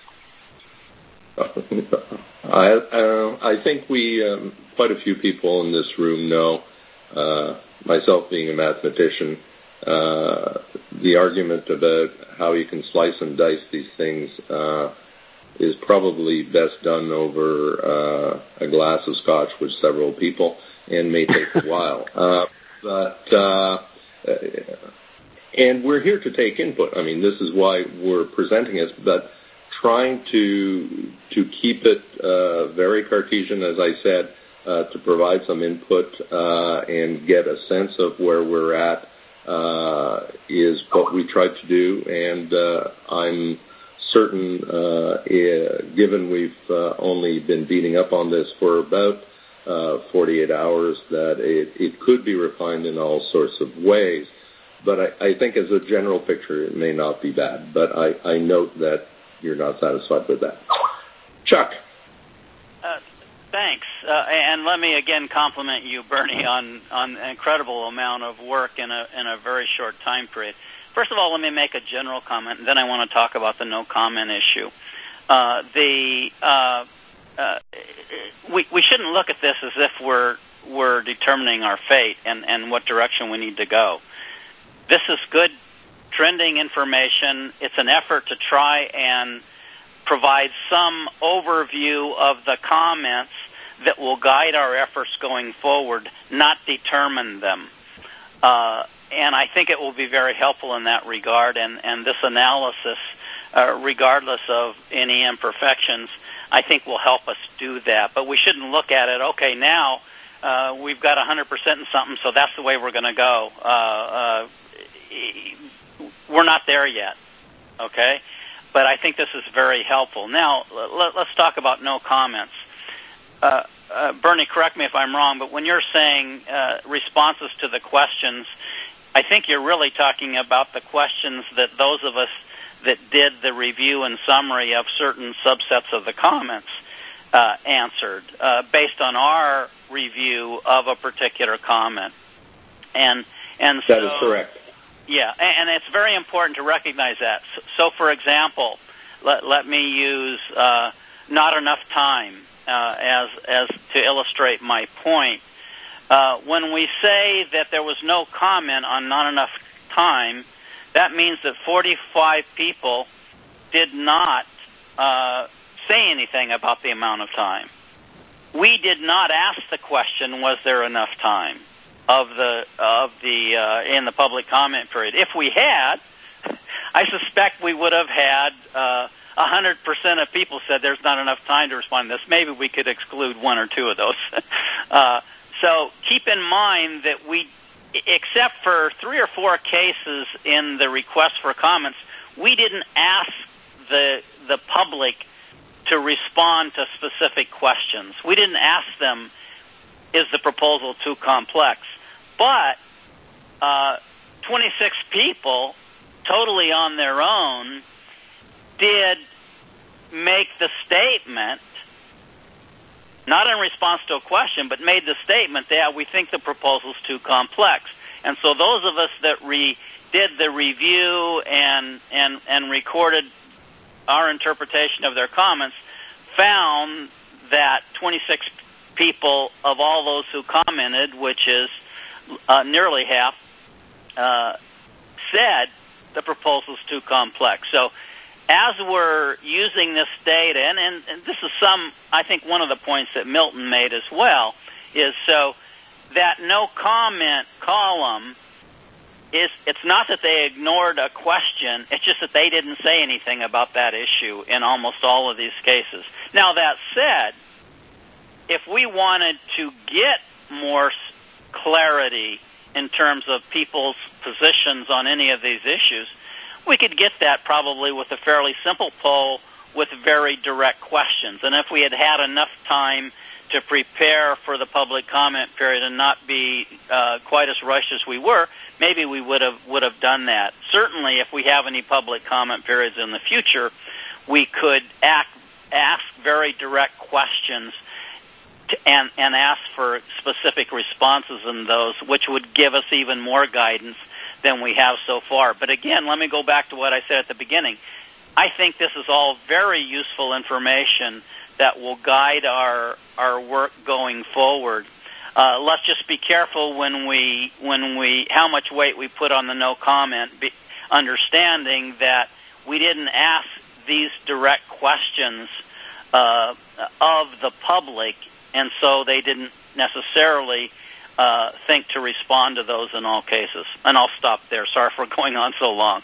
I, uh, I think we, um, quite a few people in this room know, uh, myself being a mathematician, uh, the argument about how you can slice and dice these things uh, is probably best done over uh, a glass of scotch with several people and may take a while. Uh, but uh, and we're here to take input. I mean, this is why we're presenting it, but trying to to keep it uh, very Cartesian, as I said, uh, to provide some input uh, and get a sense of where we're at uh, is what we tried to do. And uh, I'm certain, uh, given we've uh, only been beating up on this for about uh, forty-eight hours, that it, it could be refined in all sorts of ways. But I, I think as a general picture, it may not be bad. But I, I note that you're not satisfied with that. Chuck. Uh, thanks. Uh, and let me again compliment you, Bernie, on, on an incredible amount of work in a, in a very short time period. First of all, let me make a general comment, and then I want to talk about the no comment issue. Uh, the uh, uh, we, we shouldn't look at this as if we're we're determining our fate and, and what direction we need to go. This is good trending information. It's an effort to try and provide some overview of the comments that will guide our efforts going forward, not determine them. Uh, and I think it will be very helpful in that regard, and, and this analysis, uh, regardless of any imperfections, I think will help us do that. But we shouldn't look at it, okay, now uh, we've got one hundred percent in something, so that's the way we're going to go. Uh, uh, we're not there yet, okay? But I think this is very helpful. Now, let, let's talk about no comments. Uh, uh, Bernie, correct me if I'm wrong, but when you're saying uh, responses to the questions, I think you're really talking about the questions that those of us that did the review and summary of certain subsets of the comments uh, answered uh, based on our review of a particular comment. And and so, that is correct. Yeah, and it's very important to recognize that. So, for example, let, let me use uh, not enough time uh, as as to illustrate my point. Uh, when we say that there was no comment on not enough time, that means that forty-five people did not uh, say anything about the amount of time. We did not ask the question, was there enough time of the of the uh, in the public comment period? If we had, I suspect we would have had uh, one hundred percent of people said there's not enough time to respond to this. Maybe we could exclude one or two of those. uh, so keep in mind that we, except for three or four cases in the request for comments, we didn't ask the the public to respond to specific questions. We didn't ask them, is the proposal too complex? But uh, twenty-six people, totally on their own, did make the statement, not in response to a question, but made the statement that, yeah, we think the proposal's too complex. And so those of us that re- did the review and, and, and recorded our interpretation of their comments found that twenty-six people of all those who commented, which is uh, nearly half, uh, said the proposal's too complex. So as we're using this data, and, and, and this is some, I think one of the points that Milton made as well, is so that no comment column is, it's not that they ignored a question, it's just that they didn't say anything about that issue in almost all of these cases. Now, that said, if we wanted to get more clarity in terms of people's positions on any of these issues, we could get that probably with a fairly simple poll with very direct questions. And if we had had enough time to prepare for the public comment period and not be uh, quite as rushed as we were, maybe we would have would have done that. Certainly, if we have any public comment periods in the future, we could act, ask very direct questions to, and, and ask for specific responses in those, which would give us even more guidance than we have so far. But again, let me go back to what I said at the beginning. I think this is all very useful information that will guide our our work going forward. Uh, let's just be careful when we when we how much weight we put on the no comment, be, understanding that we didn't ask these direct questions uh, of the public, and so they didn't necessarily uh, think to respond to those in all cases. And I'll stop there. Sorry for going on so long.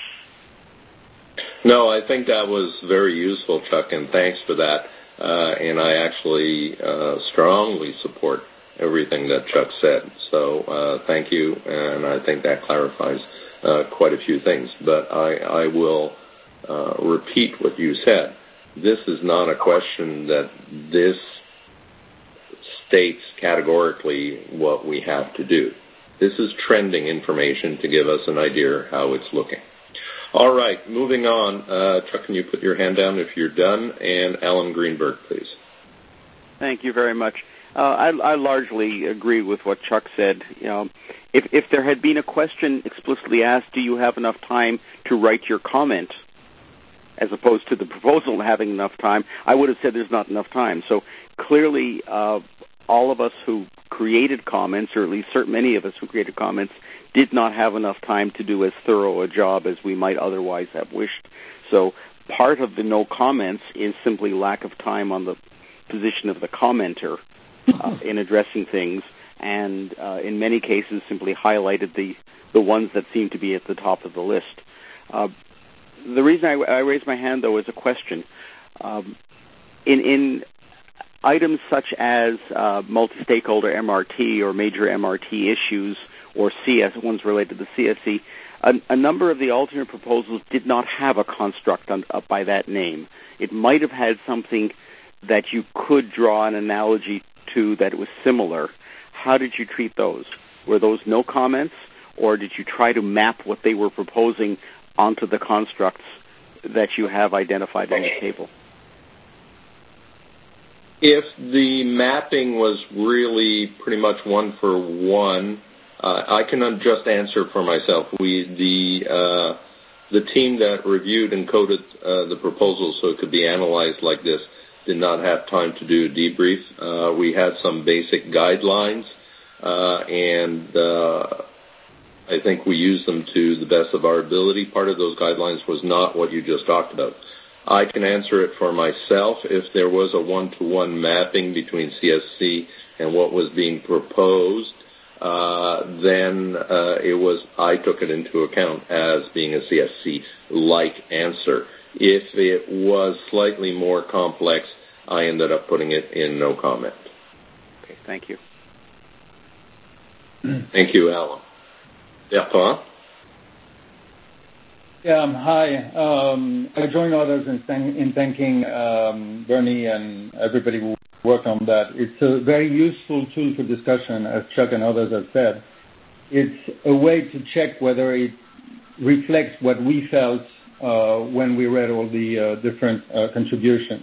No, I think that was very useful, Chuck, and thanks for that. Uh, and I actually uh, strongly support everything that Chuck said. So uh, thank you, and I think that clarifies uh, quite a few things. But I, I will uh, repeat what you said. This is not a question that this states categorically what we have to do. This is trending information to give us an idea how it's looking. All right, moving on. Uh, Chuck, can you put your hand down if you're done? And Alan Greenberg, please. Thank you very much. Uh, I, I largely agree with what Chuck said. You know, if, if there had been a question explicitly asked, do you have enough time to write your comment? as opposed to the proposal having enough time, I would have said there's not enough time. So clearly, uh, all of us who created comments, or at least certain many of us who created comments, did not have enough time to do as thorough a job as we might otherwise have wished. So part of the no comments is simply lack of time on the position of the commenter uh, in addressing things, and uh, in many cases simply highlighted the, the ones that seem to be at the top of the list. Uh, the reason I, I raised my hand, though, is a question. Um, in, in items such as uh, multi-stakeholder M R T or major M R T issues, or C S, ones related to the C S C, a, a number of the alternate proposals did not have a construct on, uh, by that name. It might have had something that you could draw an analogy to that was similar. How did you treat those? Were those no comments, or did you try to map what they were proposing onto the constructs that you have identified in the table? If the mapping was really pretty much one for one, uh, I can just answer for myself. We the uh, the team that reviewed and coded uh, the proposal so it could be analyzed like this did not have time to do a debrief. Uh, we had some basic guidelines, uh, and uh, I think we used them to the best of our ability. Part of those guidelines was not what you just talked about. I can answer it for myself. If there was a one-to-one mapping between C S C and what was being proposed, uh, then uh, it was I took it into account as being a C S C-like answer. If it was slightly more complex, I ended up putting it in no comment. Okay, thank you. Thank you, Alan. Bertrand? Yeah, um, hi. Um, I join others in, thank, in thanking um, Bernie and everybody who worked on that. It's a very useful tool for discussion, as Chuck and others have said. It's a way to check whether it reflects what we felt uh, when we read all the uh, different uh, contributions.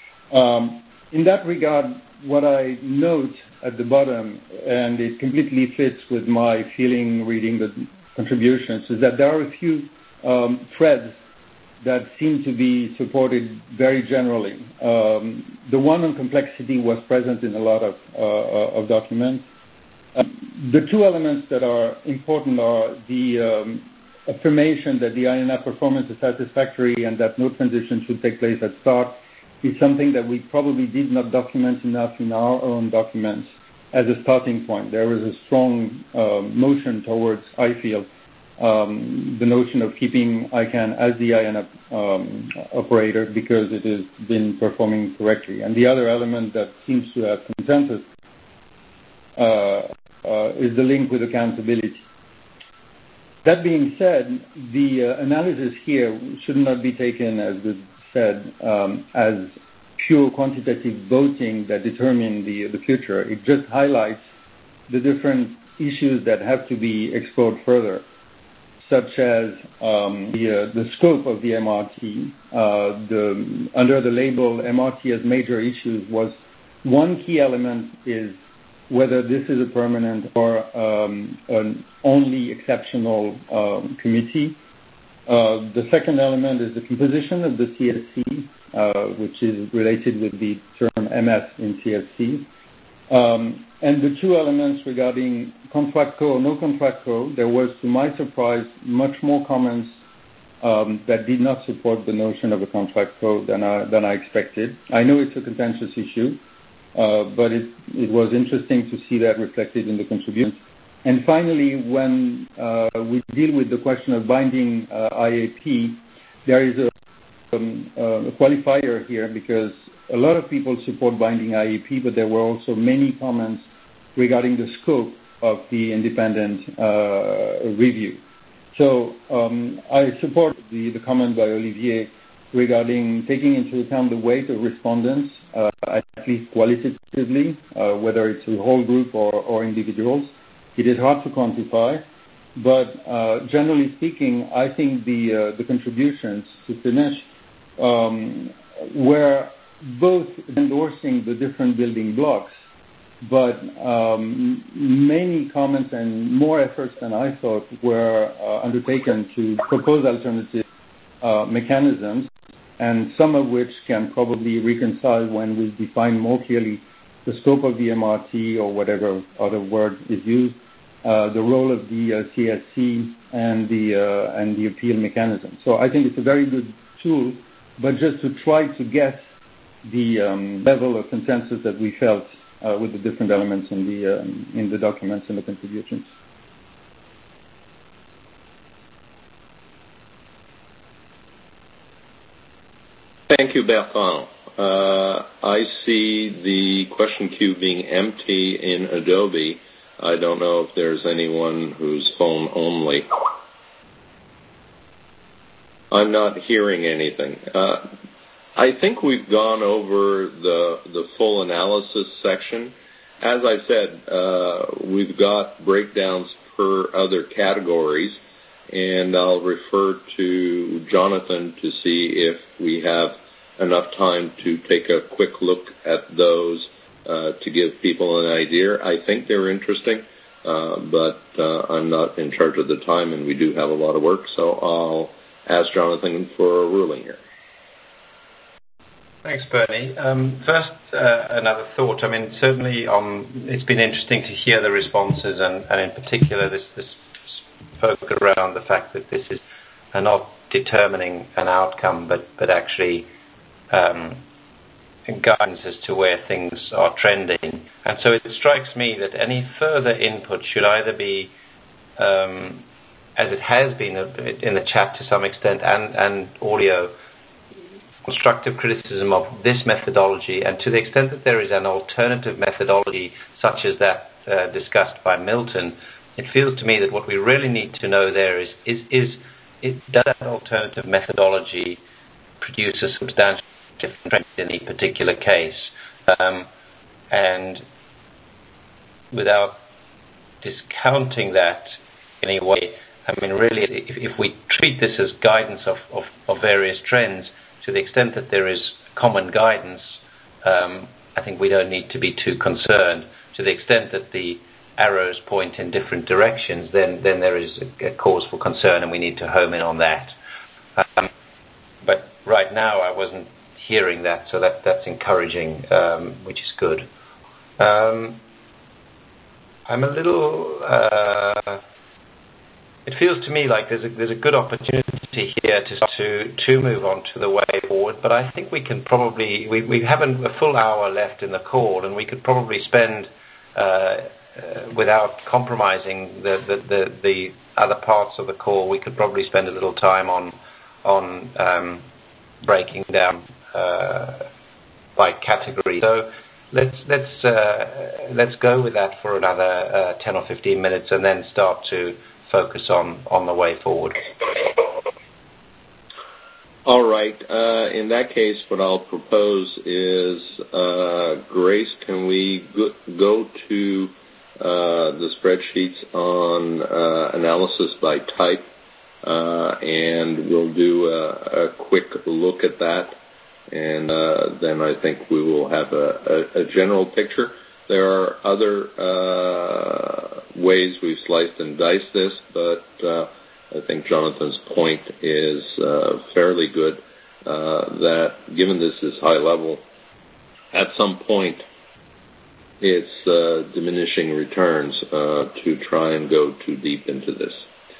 Um, in that regard, what I note at the bottom, and it completely fits with my feeling reading the contributions, is that there are a few Um, threads that seem to be supported very generally. Um, the one on complexity was present in a lot of, uh, of documents. Uh, the two elements that are important are the um, affirmation that the I N F performance is satisfactory and that no transition should take place at start is something that we probably did not document enough in our own documents as a starting point. There is a strong uh, motion towards, I feel, Um, the notion of keeping I CANN as the I N F um, operator because it has been performing correctly. And the other element that seems to have consensus uh, uh, is the link with accountability. That being said, the uh, analysis here should not be taken, as was said, um, as pure quantitative voting that determine the, the future. It just highlights the different issues that have to be explored further, such as um, the, uh, the scope of the M R T. Uh, the, under the label M R T as major issues was one key element is whether this is a permanent or um, an only exceptional um, committee. Uh, the second element is the composition of the C S C, uh, which is related with the term M S in C S C. Um, and the two elements regarding contract co or no contract co, there was, to my surprise, much more comments um, that did not support the notion of a contract co than I, than I expected. I know it's a contentious issue, uh, but it, it was interesting to see that reflected in the contributions. And finally, when uh, we deal with the question of binding uh, I A P, there is a, um, uh, a qualifier here because a lot of people support binding I A P, but there were also many comments regarding the scope of the independent uh, review. So um, I support the, the comment by Olivier regarding taking into account the weight of respondents, uh, at least qualitatively, uh, whether it's a whole group or, or individuals. It is hard to quantify, but uh, generally speaking, I think the, uh, the contributions, to finish, um, were both endorsing the different building blocks, but um, many comments and more efforts than I thought were uh, undertaken to propose alternative uh, mechanisms and some of which can probably reconcile when we define more clearly the scope of the M R T or whatever other word is used, uh, the role of the uh, C S C and the uh, and the appeal mechanism. So I think it's a very good tool, but just to try to guess the um, level of consensus that we felt uh, with the different elements in the um, in the documents and the contributions. Thank you, Bertrand. Uh, I see the question queue being empty in Adobe. I don't know if there's anyone who's phone only. I'm not hearing anything. Uh, I think we've gone over the the full analysis section. As I said, uh, we've got breakdowns per other categories, and I'll refer to Jonathan to see if we have enough time to take a quick look at those uh, to give people an idea. I think they're interesting, uh, but uh, I'm not in charge of the time, and we do have a lot of work, so I'll ask Jonathan for a ruling here. Thanks, Bernie. Um, first, uh, another thought. I mean, certainly um, it's been interesting to hear the responses, and, and in particular this, this spoke around the fact that this is uh, not determining an outcome, but, but actually um, guidance as to where things are trending. And so it strikes me that any further input should either be, um, as it has been in the chat to some extent, and, and audio, constructive criticism of this methodology, and to the extent that there is an alternative methodology such as that uh, discussed by Milton, it feels to me that what we really need to know there is, is, is it, does that alternative methodology produce a substantial difference in any particular case? Um, and without discounting that in any way, I mean, really, if, if we treat this as guidance of, of, of various trends, to the extent that there is common guidance, um, I think we don't need to be too concerned. To the extent that the arrows point in different directions, then, then there is a, a cause for concern, and we need to home in on that. Um, but right now, I wasn't hearing that, so that, that's encouraging, um, which is good. Um, I'm a little... Uh, it feels to me like there's a, there's a good opportunity here to, to to move on to the way forward, but I think we can probably, we, we have a full hour left in the call, and we could probably spend, uh, uh, without compromising the, the, the, the other parts of the call, we could probably spend a little time on on um, breaking down uh, by category. So let's let's uh, let's go with that for another uh, ten or fifteen minutes, and then start to focus on, on the way forward. All right. Uh, in that case, what I'll propose is, uh, Grace, can we go, go to uh, the spreadsheets on uh, analysis by type, uh, and we'll do a, a quick look at that, and uh, then I think we will have a, a, a general picture. There are other uh, ways we've sliced and diced this, but uh, I think Jonathan's point is uh, fairly good, uh, that given this is high level, at some point it's uh, diminishing returns uh, to try and go too deep into this.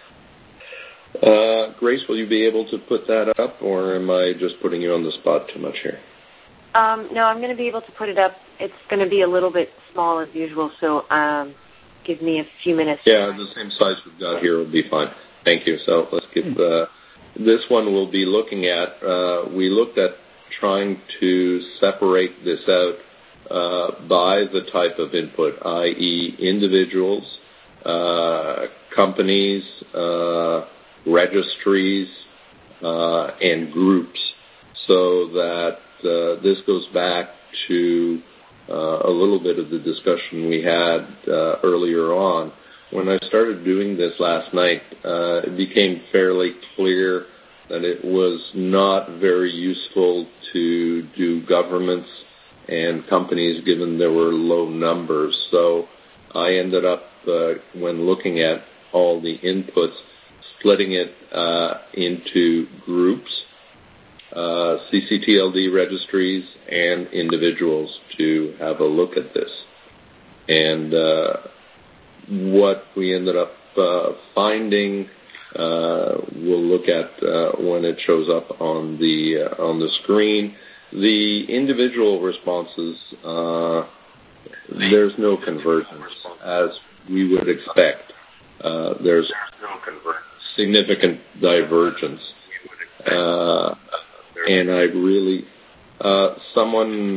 Uh, Grace, will you be able to put that up, or am I just putting you on the spot too much here? Um, no, I'm going to be able to put it up. It's going to be a little bit small as usual, so um, give me a few minutes. Yeah, the same size we've got here will be fine. Thank you. So let's give uh, this one we'll be looking at. Uh, we looked at trying to separate this out uh, by the type of input, that is individuals, uh, companies, uh, registries, uh, and groups, so that Uh, this goes back to uh, a little bit of the discussion we had uh, earlier on. When I started doing this last night, uh, it became fairly clear that it was not very useful to do governments and companies given there were low numbers. So I ended up, uh, when looking at all the inputs, splitting it uh, into groups. uh, C C T L D registries and individuals to have a look at this. And uh, what we ended up uh, finding, uh, we'll look at uh, when it shows up on the uh, on the screen. The individual responses, uh, there's no convergence as we would expect. Uh, there's significant divergence. Uh, and I really, uh, someone,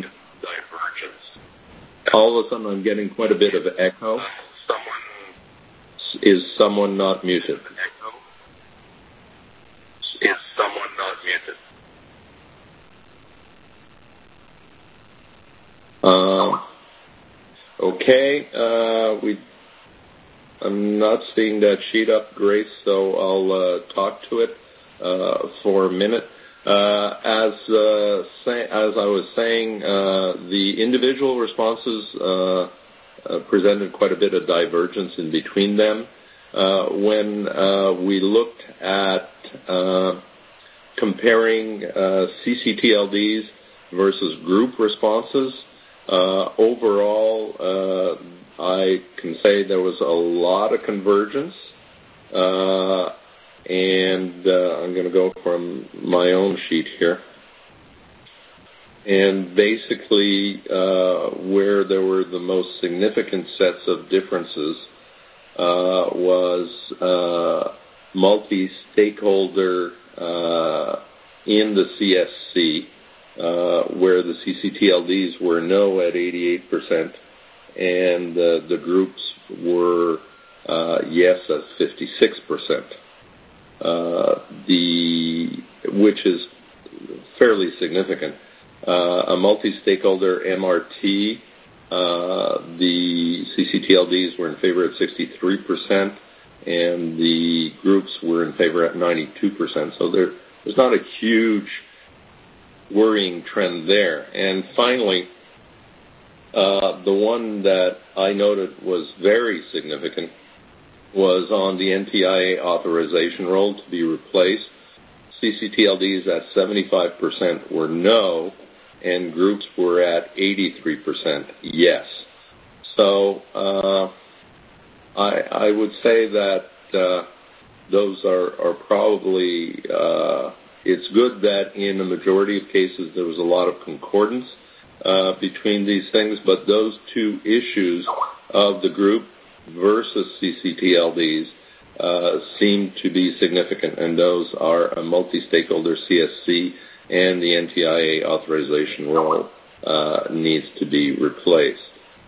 all of a sudden I'm getting quite a bit of echo. Is someone not muted? Is someone not muted? Uh, okay, uh, we, I'm not seeing that sheet up, Grace, so I'll uh, talk to it uh, for a minute. Uh, as uh, say, as I was saying, uh, the individual responses uh, uh, presented quite a bit of divergence in between them. Uh, when uh, we looked at uh, comparing uh, C C T L Ds versus group responses, uh, overall, uh, I can say there was a lot of convergence. Uh, And uh, I'm going to go from my own sheet here. And basically, uh, where there were the most significant sets of differences uh, was uh, multi-stakeholder uh, in the C S C, uh, where the C C T L Ds were no at eighty-eight percent, and uh, the groups were uh, yes at fifty-six percent. Uh, the which is fairly significant. Uh, a multi-stakeholder M R T, uh, the C C T L Ds were in favor at sixty-three percent, and the groups were in favor at ninety-two percent. So there, there's not a huge worrying trend there. And finally, uh, the one that I noted was very significant was on the N T I A authorization roll to be replaced. C C T L Ds at seventy-five percent were no, and groups were at eighty-three percent yes. So uh, I, I would say that uh, those are, are probably, uh, it's good that in a majority of cases there was a lot of concordance uh, between these things, but those two issues of the group versus C C T L Ds uh, seem to be significant, and those are a multi-stakeholder C S C and the N T I A authorization role uh, needs to be replaced.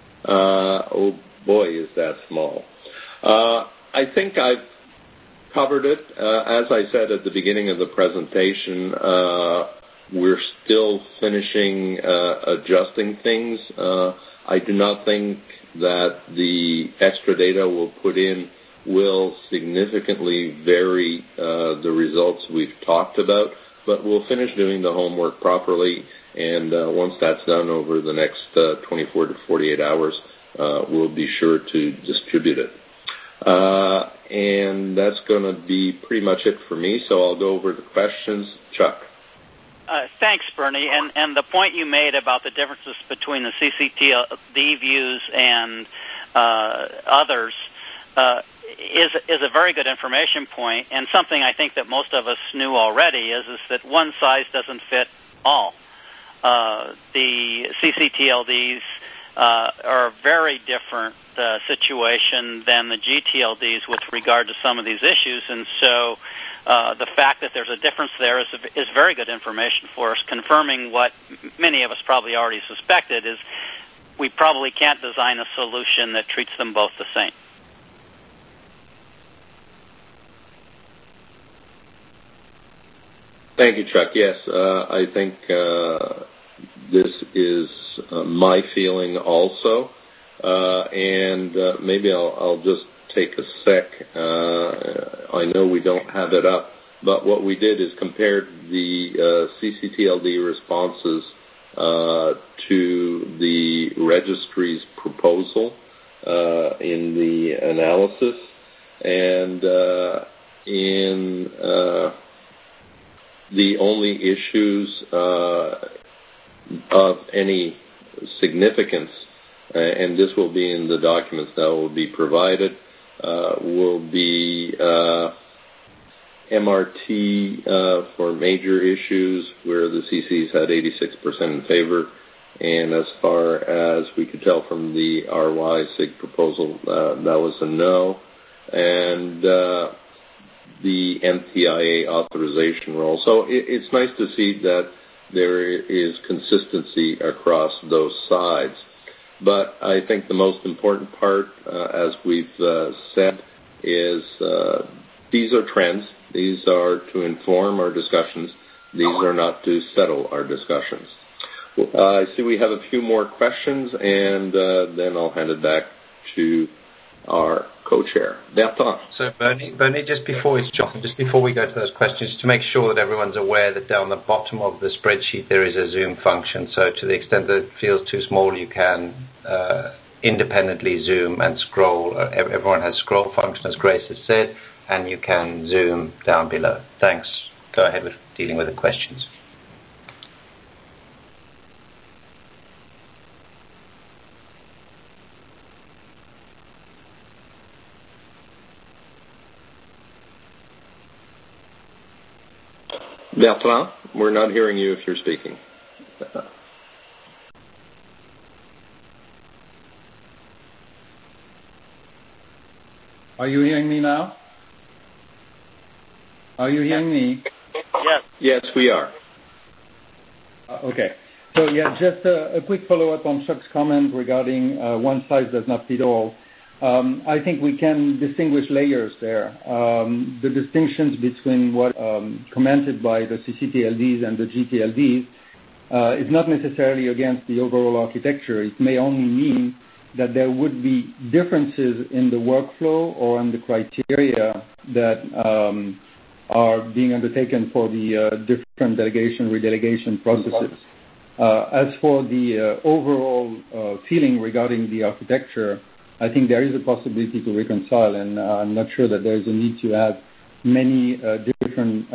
Uh, oh boy, is that small. Uh, I think I've covered it. Uh, as I said at the beginning of the presentation, uh, we're still finishing uh, adjusting things. Uh, I do not think that the extra data we'll put in will significantly vary uh, the results we've talked about, but we'll finish doing the homework properly, and uh, once that's done over the next uh, twenty-four to forty-eight hours, uh, we'll be sure to distribute it. Uh, and that's going to be pretty much it for me, so I'll go over the questions. Chuck. Uh, thanks, Bernie. And, and the point you made about the differences between the C C T L D views and uh, others uh, is is a very good information point, and something I think that most of us knew already is, is that one size doesn't fit all. Uh, the C C T L Ds uh, are a very different uh, situation than the G T L Ds with regard to some of these issues, and so Uh, the fact that there's a difference there is, is very good information for us, confirming what many of us probably already suspected, is we probably can't design a solution that treats them both the same. Thank you, Chuck. Yes, uh, I think uh, this is uh, my feeling also, uh, and uh, maybe I'll, I'll just take a sec. Uh, I know we don't have it up, but what we did is compared the uh, C C T L D responses uh, to the registry's proposal uh, in the analysis, and uh, in uh, the only issues uh, of any significance, uh, and this will be in the documents that will be provided, uh, will be uh, M R T uh, for major issues where the C Cs had eighty-six percent in favor, and as far as we could tell from the R Y S I G proposal, uh, that was a no. And uh, the N T I A authorization role. So it, it's nice to see that there is consistency across those sides. But I think the most important part, uh, as we've uh, said, is uh, these are trends. These are to inform our discussions. These are not to settle our discussions. Uh, I see we have a few more questions, and uh, then I'll hand it back to our co-chair, Bertrand. So, Bernie, Bernie, just before it's Jonathan, just before we go to those questions, to make sure that everyone's aware that down the bottom of the spreadsheet there is a zoom function. So, to the extent that it feels too small, you can uh, independently zoom and scroll. Uh, everyone has scroll function, as Grace has said, and you can zoom down below. Thanks. Go ahead with dealing with the questions. Bertrand, we're not hearing you if you're speaking. Are you hearing me now? Are you hearing me? Yes. Yes, we are. Uh, okay. So, yeah, just a, a quick follow-up on Chuck's comment regarding uh, one size does not fit all. Um, I think we can distinguish layers there. Um, the distinctions between what um, commented by the C C T L Ds and the G T L Ds uh, is not necessarily against the overall architecture. It may only mean that there would be differences in the workflow or in the criteria that um, are being undertaken for the uh, different delegation, redelegation processes. Uh, as for the uh, overall uh, feeling regarding the architecture, I think there is a possibility to reconcile, and uh, I'm not sure that there is a need to have many uh, different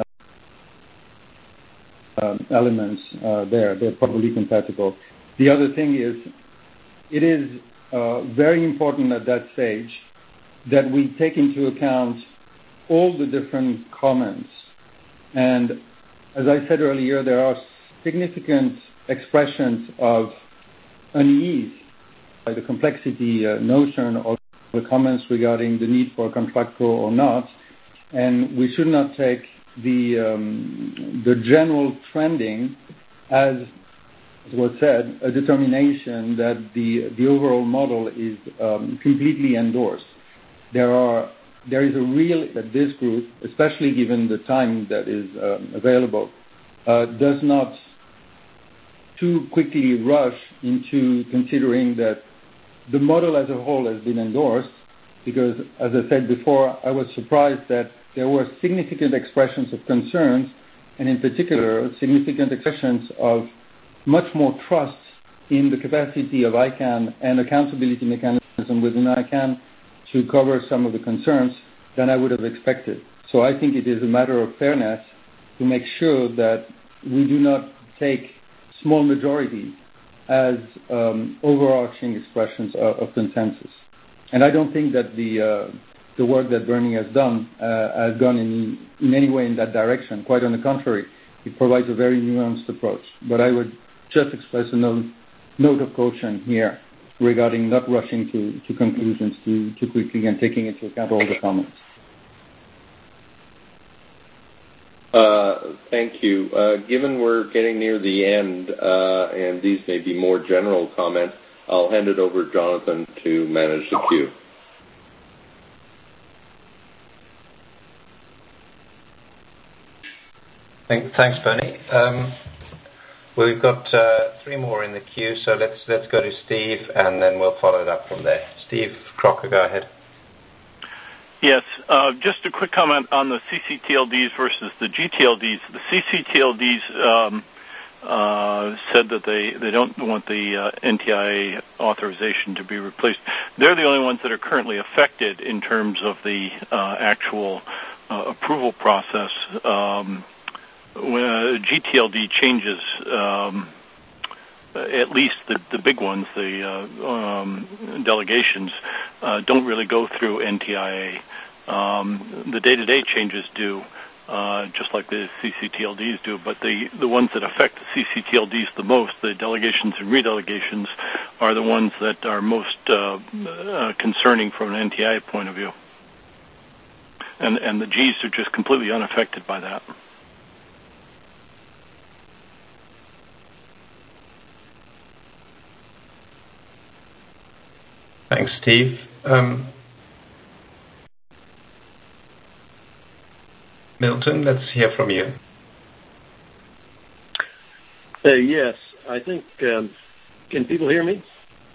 uh, um, elements uh, there. They're probably compatible. The other thing is, it is uh, very important at that stage that we take into account all the different comments. And as I said earlier, there are significant expressions of unease by the complexity uh, notion of the comments regarding the need for a contractor or not, and we should not take the um, the general trending as, as was said, a determination that the the overall model is um, completely endorsed. There are there is a real that this group, especially given the time that is um, available, uh, does not too quickly rush into considering that the model as a whole has been endorsed, because, as I said before, I was surprised that there were significant expressions of concerns, and in particular, significant expressions of much more trust in the capacity of I CANN and accountability mechanism within I CANN to cover some of the concerns than I would have expected. So I think it is a matter of fairness to make sure that we do not take small majorities as um, overarching expressions of, of consensus. And I don't think that the uh, the work that Bernie has done uh, has gone in, in any way in that direction. Quite on the contrary, it provides a very nuanced approach. But I would just express a note, note of caution here regarding not rushing to, to conclusions too, too quickly and taking into account all the comments. Uh, thank you. Uh, given we're getting near the end, uh, and these may be more general comments, I'll hand it over to Jonathan to manage the queue. Thanks, Bernie. Um, well, we've got uh, three more in the queue, so let's let's go to Steve, and then we'll follow it up from there. Steve Crocker, go ahead. Yes, uh, just a quick comment on the C C T L Ds versus the G T L Ds. The C C T L Ds um, uh, said that they, they don't want the uh, N T I A authorization to be replaced. They're the only ones that are currently affected in terms of the uh, actual uh, approval process. Um, when uh, G T L D changes, um, at least the, the big ones, the uh, um, delegations, uh, don't really go through N T I A. Um, the day-to-day changes do, uh, just like the C C T L Ds do, but the, the ones that affect the C C T L Ds the most, the delegations and redelegations, are the ones that are most uh, uh, concerning from an N T I A point of view. And, and the Gs are just completely unaffected by that. Thanks, Steve. Um, Milton, let's hear from you. Uh, yes, I think, um, can people hear me?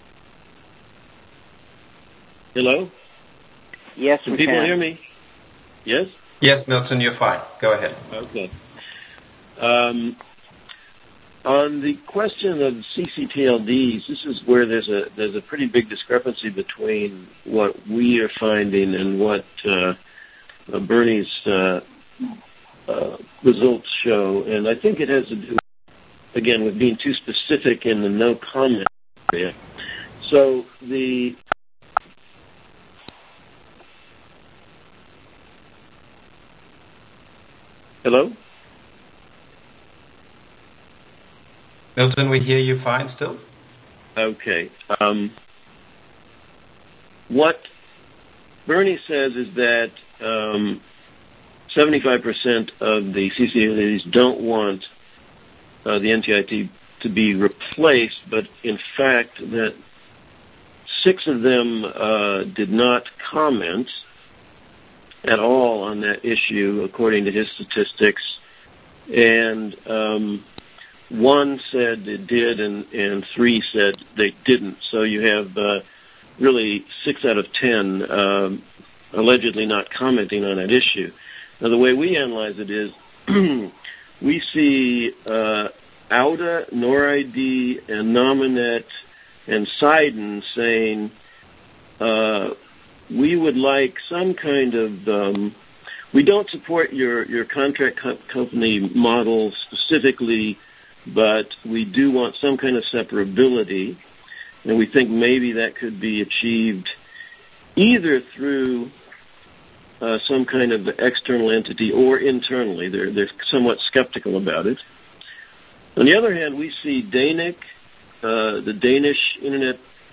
Hello? Yes, can we people can. hear me? Yes? Yes, Milton, you're fine. Go ahead. Okay. Um, on the question of C C T L Ds, this is where there's a there's a pretty big discrepancy between what we are finding and what uh, Bernie's uh, uh, results show, and I think it has to do, again, with being too specific in the no comment area. So the Hello? Milton, we hear you fine still. Okay. Um, what Bernie says is that um, seventy-five percent of the C C T L Ds don't want uh, the N T I A to be replaced, but in fact that six of them uh, did not comment at all on that issue, according to his statistics, and um, one said it did, and, and three said they didn't. So you have uh, really six out of ten um, allegedly not commenting on that issue. Now, the way we analyze it is we see uh, AUDA, NORID, and Nominet, and SIDEN saying uh, we would like some kind of um, we don't support your, your contract co- company model specifically, but we do want some kind of separability, and we think maybe that could be achieved either through uh, some kind of external entity or internally. They're, they're somewhat skeptical about it. On the other hand, we see D A N I C, uh, the Danish Internet,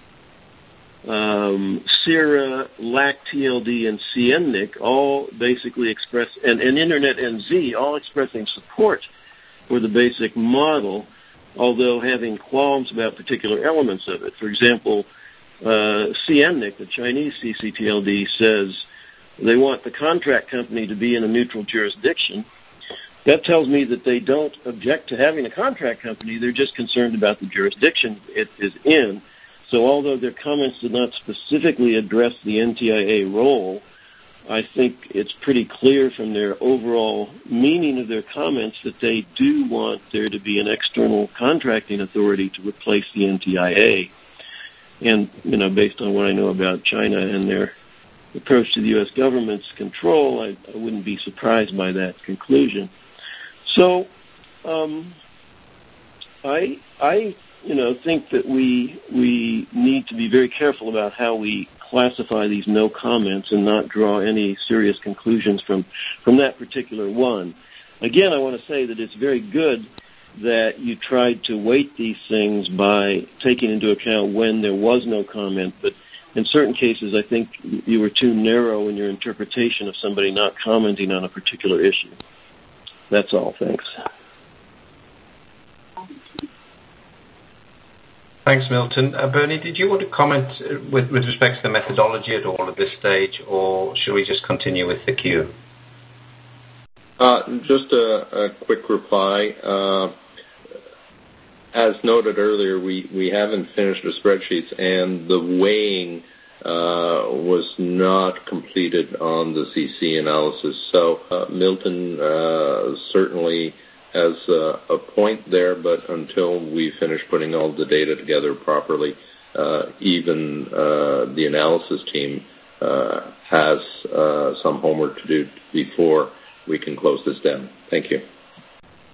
um, CIRA, L A C T L D, and C N N I C all basically express, and, and Internet N Z all expressing support for the basic model, although having qualms about particular elements of it. For example, uh, C N N I C, the Chinese C C T L D, says they want the contract company to be in a neutral jurisdiction. That tells me that they don't object to having a contract company. They're just concerned about the jurisdiction it is in. So although their comments did not specifically address the N T I A role, I think it's pretty clear from their overall meaning of their comments that they do want there to be an external contracting authority to replace the N T I A. And, you know, based on what I know about China and their approach to the U S government's control, I, I wouldn't be surprised by that conclusion. So, um, I, I, you know, think that we we need to be very careful about how we classify these no comments and not draw any serious conclusions from, from that particular one. Again, I want to say that it's very good that you tried to weight these things by taking into account when there was no comment, but in certain cases, I think you were too narrow in your interpretation of somebody not commenting on a particular issue. That's all. Thanks. Thanks, Milton. Uh, Bernie, did you want to comment with, with respect to the methodology at all at this stage, or should we just continue with the queue? Uh, just a, a quick reply. Uh, as noted earlier, we, we haven't finished the spreadsheets, and the weighing uh, was not completed on the C C analysis. So uh, Milton uh, certainly has uh, a point there, but until we finish putting all the data together properly, uh, even uh, the analysis team uh, has uh, some homework to do before we can close this down. Thank you.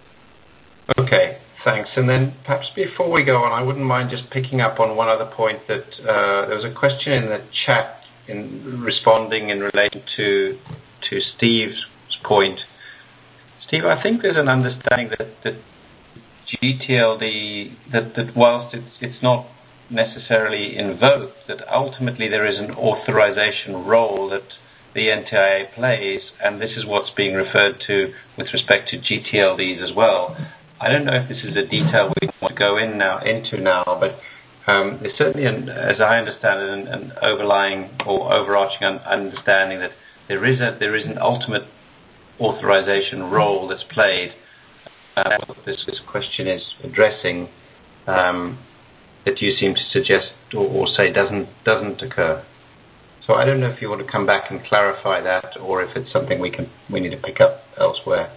thanks. And then perhaps before we go on, I wouldn't mind just picking up on one other point that uh, there was a question in the chat in responding in relation to to Steve's point. Steve, I think there's an understanding that, that G T L D, that, that whilst it's, it's not necessarily invoked, that ultimately there is an authorization role that the N T I A plays, and this is what's being referred to with respect to G T L Ds as well. I don't know if this is a detail we want to go in now into now, but um, there's certainly, an, as I understand it, an, an overlying or overarching un- understanding that there is a there is an ultimate authorization role that's played. Uh, what this, this question is addressing, um, that you seem to suggest or, or say doesn't doesn't occur. So I don't know if you want to come back and clarify that, or if it's something we can we need to pick up elsewhere.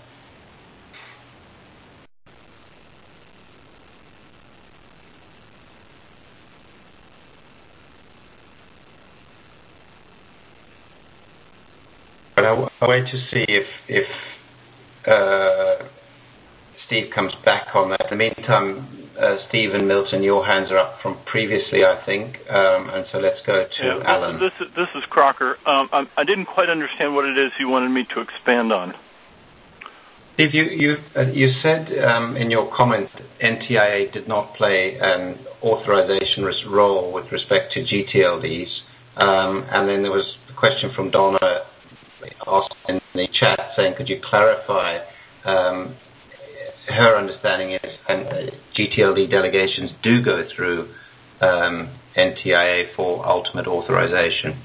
But I'll, I'll wait to see if if uh, Steve comes back on that. In the meantime, uh, Steve and Milton, your hands are up from previously, I think, um, and so let's go to yeah, Alan. This, this, this is Crocker. Um, I, I didn't quite understand what it is you wanted me to expand on. Steve, you you, uh, you said um, in your comment that N T I A did not play an authorization role with respect to G T L Ds, um, and then there was a question from Donna asked in the chat saying, could you clarify? Um, her understanding is and uh, G T L D delegations do go through um, N T I A for ultimate authorization.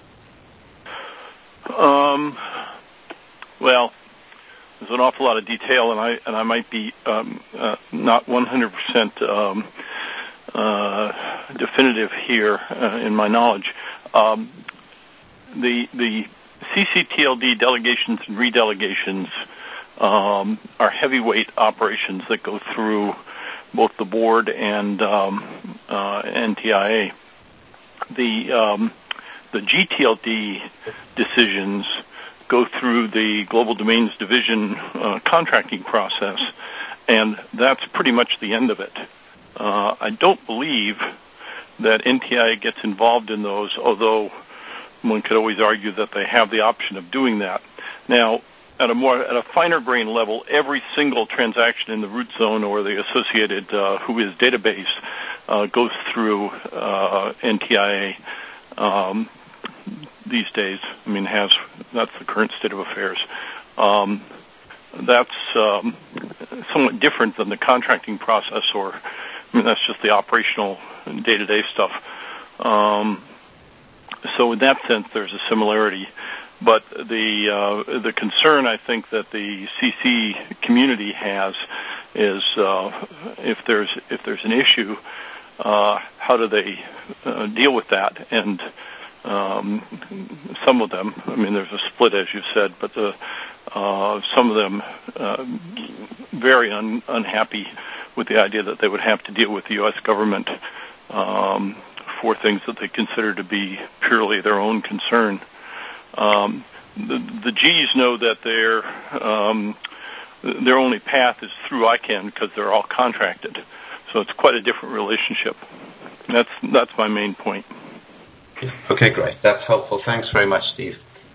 Um, well, there's an awful lot of detail, and I and I might be um, uh, not one hundred percent um, uh, definitive here uh, in my knowledge. Um, the the C C T L D delegations and redelegations Um, are heavyweight operations that go through both the board and um, uh, N T I A. The um, the G T L D decisions go through the Global Domains Division uh, contracting process, and that's pretty much the end of it. Uh, I don't believe that N T I A gets involved in those, although one could always argue that they have the option of doing that. Now, at a more at a finer grain level, every single transaction in the root zone or the associated uh, Whois database uh, goes through uh, N T I A um, these days. I mean, has that's the current state of affairs. Um, that's um, somewhat different than the contracting process, or I mean, that's just the operational day-to-day stuff. Um, so, in that sense, there's a similarity. But the uh, the concern I think that the C C community has is uh, if there's if there's an issue, uh, how do they uh, deal with that? And um, some of them, I mean, there's a split as you said, but the uh, some of them uh, very un- unhappy with the idea that they would have to deal with the U S government um, for things that they consider to be purely their own concern. Um, the, the G's know that their um, their only path is through I CANN because they're all contracted, so it's quite a different relationship. That's that's my main point. Okay, great. That's helpful. Thanks very much, Steve.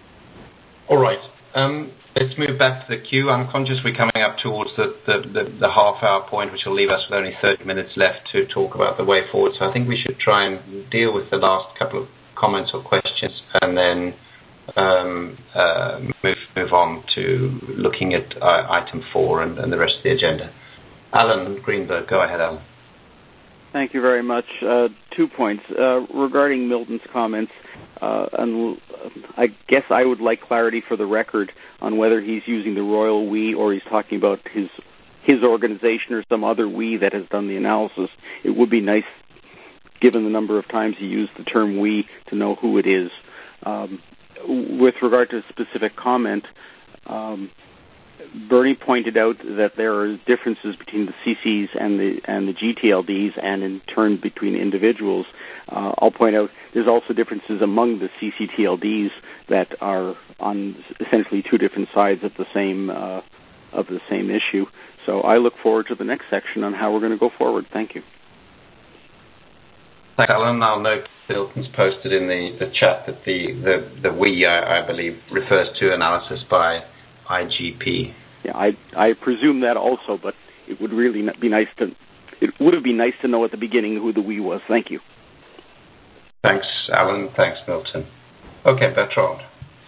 All right, um, let's move back to the queue. I'm conscious we're coming up towards the, the, the, the half-hour point, which will leave us with only thirty minutes left to talk about the way forward. So I think we should try and deal with the last couple of comments or questions, and then Um, uh, move move on to looking at uh, item four and, and the rest of the agenda. Alan Greenberg, go ahead, Alan. Thank you very much. Uh, two points uh, regarding Milton's comments, uh, and I guess I would like clarity for the record on whether he's using the royal we or he's talking about his his organization or some other we that has done the analysis. It would be nice, given the number of times he used the term we, to know who it is. Um, With regard to a specific comment, um, Bernie pointed out that there are differences between the C Cs and the and the G T L Ds, and in turn between individuals. Uh, I'll point out there's also differences among the C C T L Ds that are on essentially two different sides of the same uh, of the same issue. So I look forward to the next section on how we're going to go forward. Thank you. Thanks, Alan. I'll note Milton's posted in the, the chat that the, the, the we, I, I believe, refers to analysis by I G P. Yeah, I I presume that also, but it would really be nice to it would have been nice to know at the beginning who the we was. Thank you. Thanks, Alan. Thanks, Milton. Okay, Bertrand.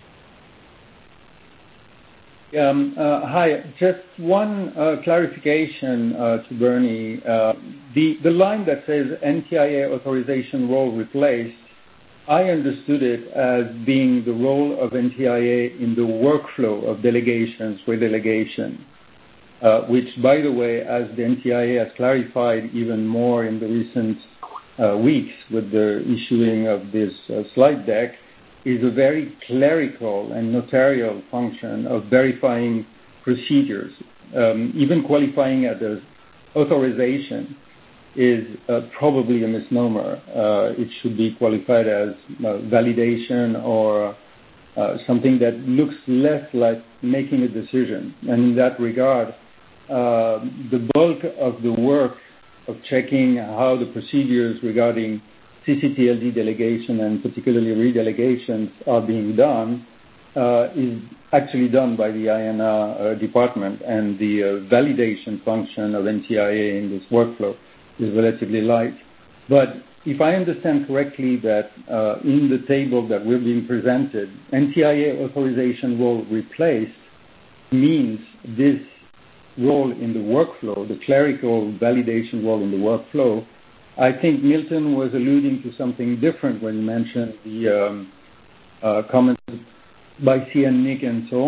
Um, uh, hi, just one uh, clarification uh, to Bernie. Uh, the, the line that says N T I A authorization role replaced, I understood it as being the role of N T I A in the workflow of delegations with delegation, uh, which, by the way, as the N T I A has clarified even more in the recent uh, weeks with the issuing of this uh, slide deck, is a very clerical and notarial function of verifying procedures. Um, even qualifying it as authorization is uh, probably a misnomer. Uh, it should be qualified as uh, validation or uh, something that looks less like making a decision. And in that regard, uh, the bulk of the work of checking how the procedures regarding C C T L D delegation and particularly redelegations are being done uh, is actually done by the I N R uh, department, and the uh, validation function of N T I A in this workflow is relatively light. But if I understand correctly that uh, in the table that we're being presented, N T I A authorization role replaced means this role in the workflow, the clerical validation role in the workflow. I think Milton was alluding to something different when he mentioned the um, uh, comments by C N Nick and so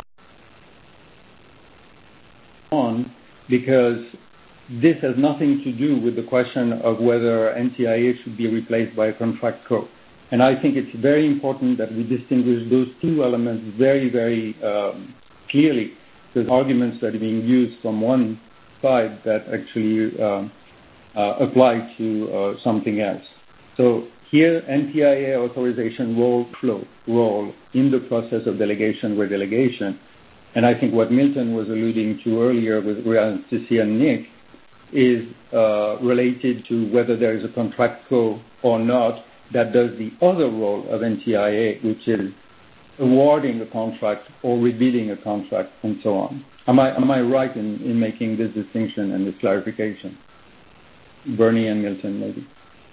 on, because this has nothing to do with the question of whether N T I A should be replaced by a contract co. And I think it's very important that we distinguish those two elements very, very um, clearly. There's arguments that are being used from one side that actually um, Uh, apply to uh, something else. So here, N T I A authorization role flow role in the process of delegation with delegation, and I think what Milton was alluding to earlier with regards to C N N I C is uh, related to whether there is a contract co or not that does the other role of N T I A, which is awarding a contract or rebidding a contract and so on. Am I am I right in, in making this distinction and this clarification? Bernie and Milton, maybe.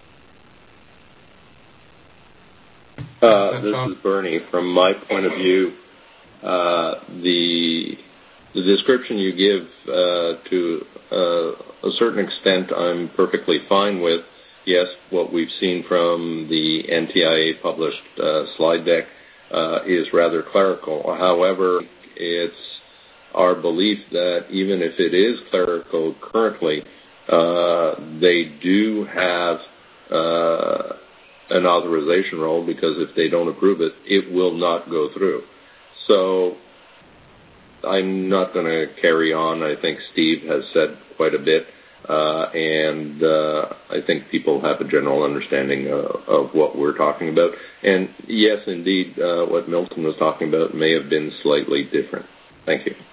Uh, this is Bernie. From my point of view, uh, the the description you give uh, to uh, a certain extent, I'm perfectly fine with. Yes, what we've seen from the N T I A published uh, slide deck uh, is rather clerical. However, it's our belief that even if it is clerical currently, Uh, they do have uh, an authorization role, because if they don't approve it, it will not go through. So I'm not going to carry on. I think Steve has said quite a bit, uh, and uh, I think people have a general understanding uh, of what we're talking about. And yes, indeed, uh, what Milton was talking about may have been slightly different. Thank you.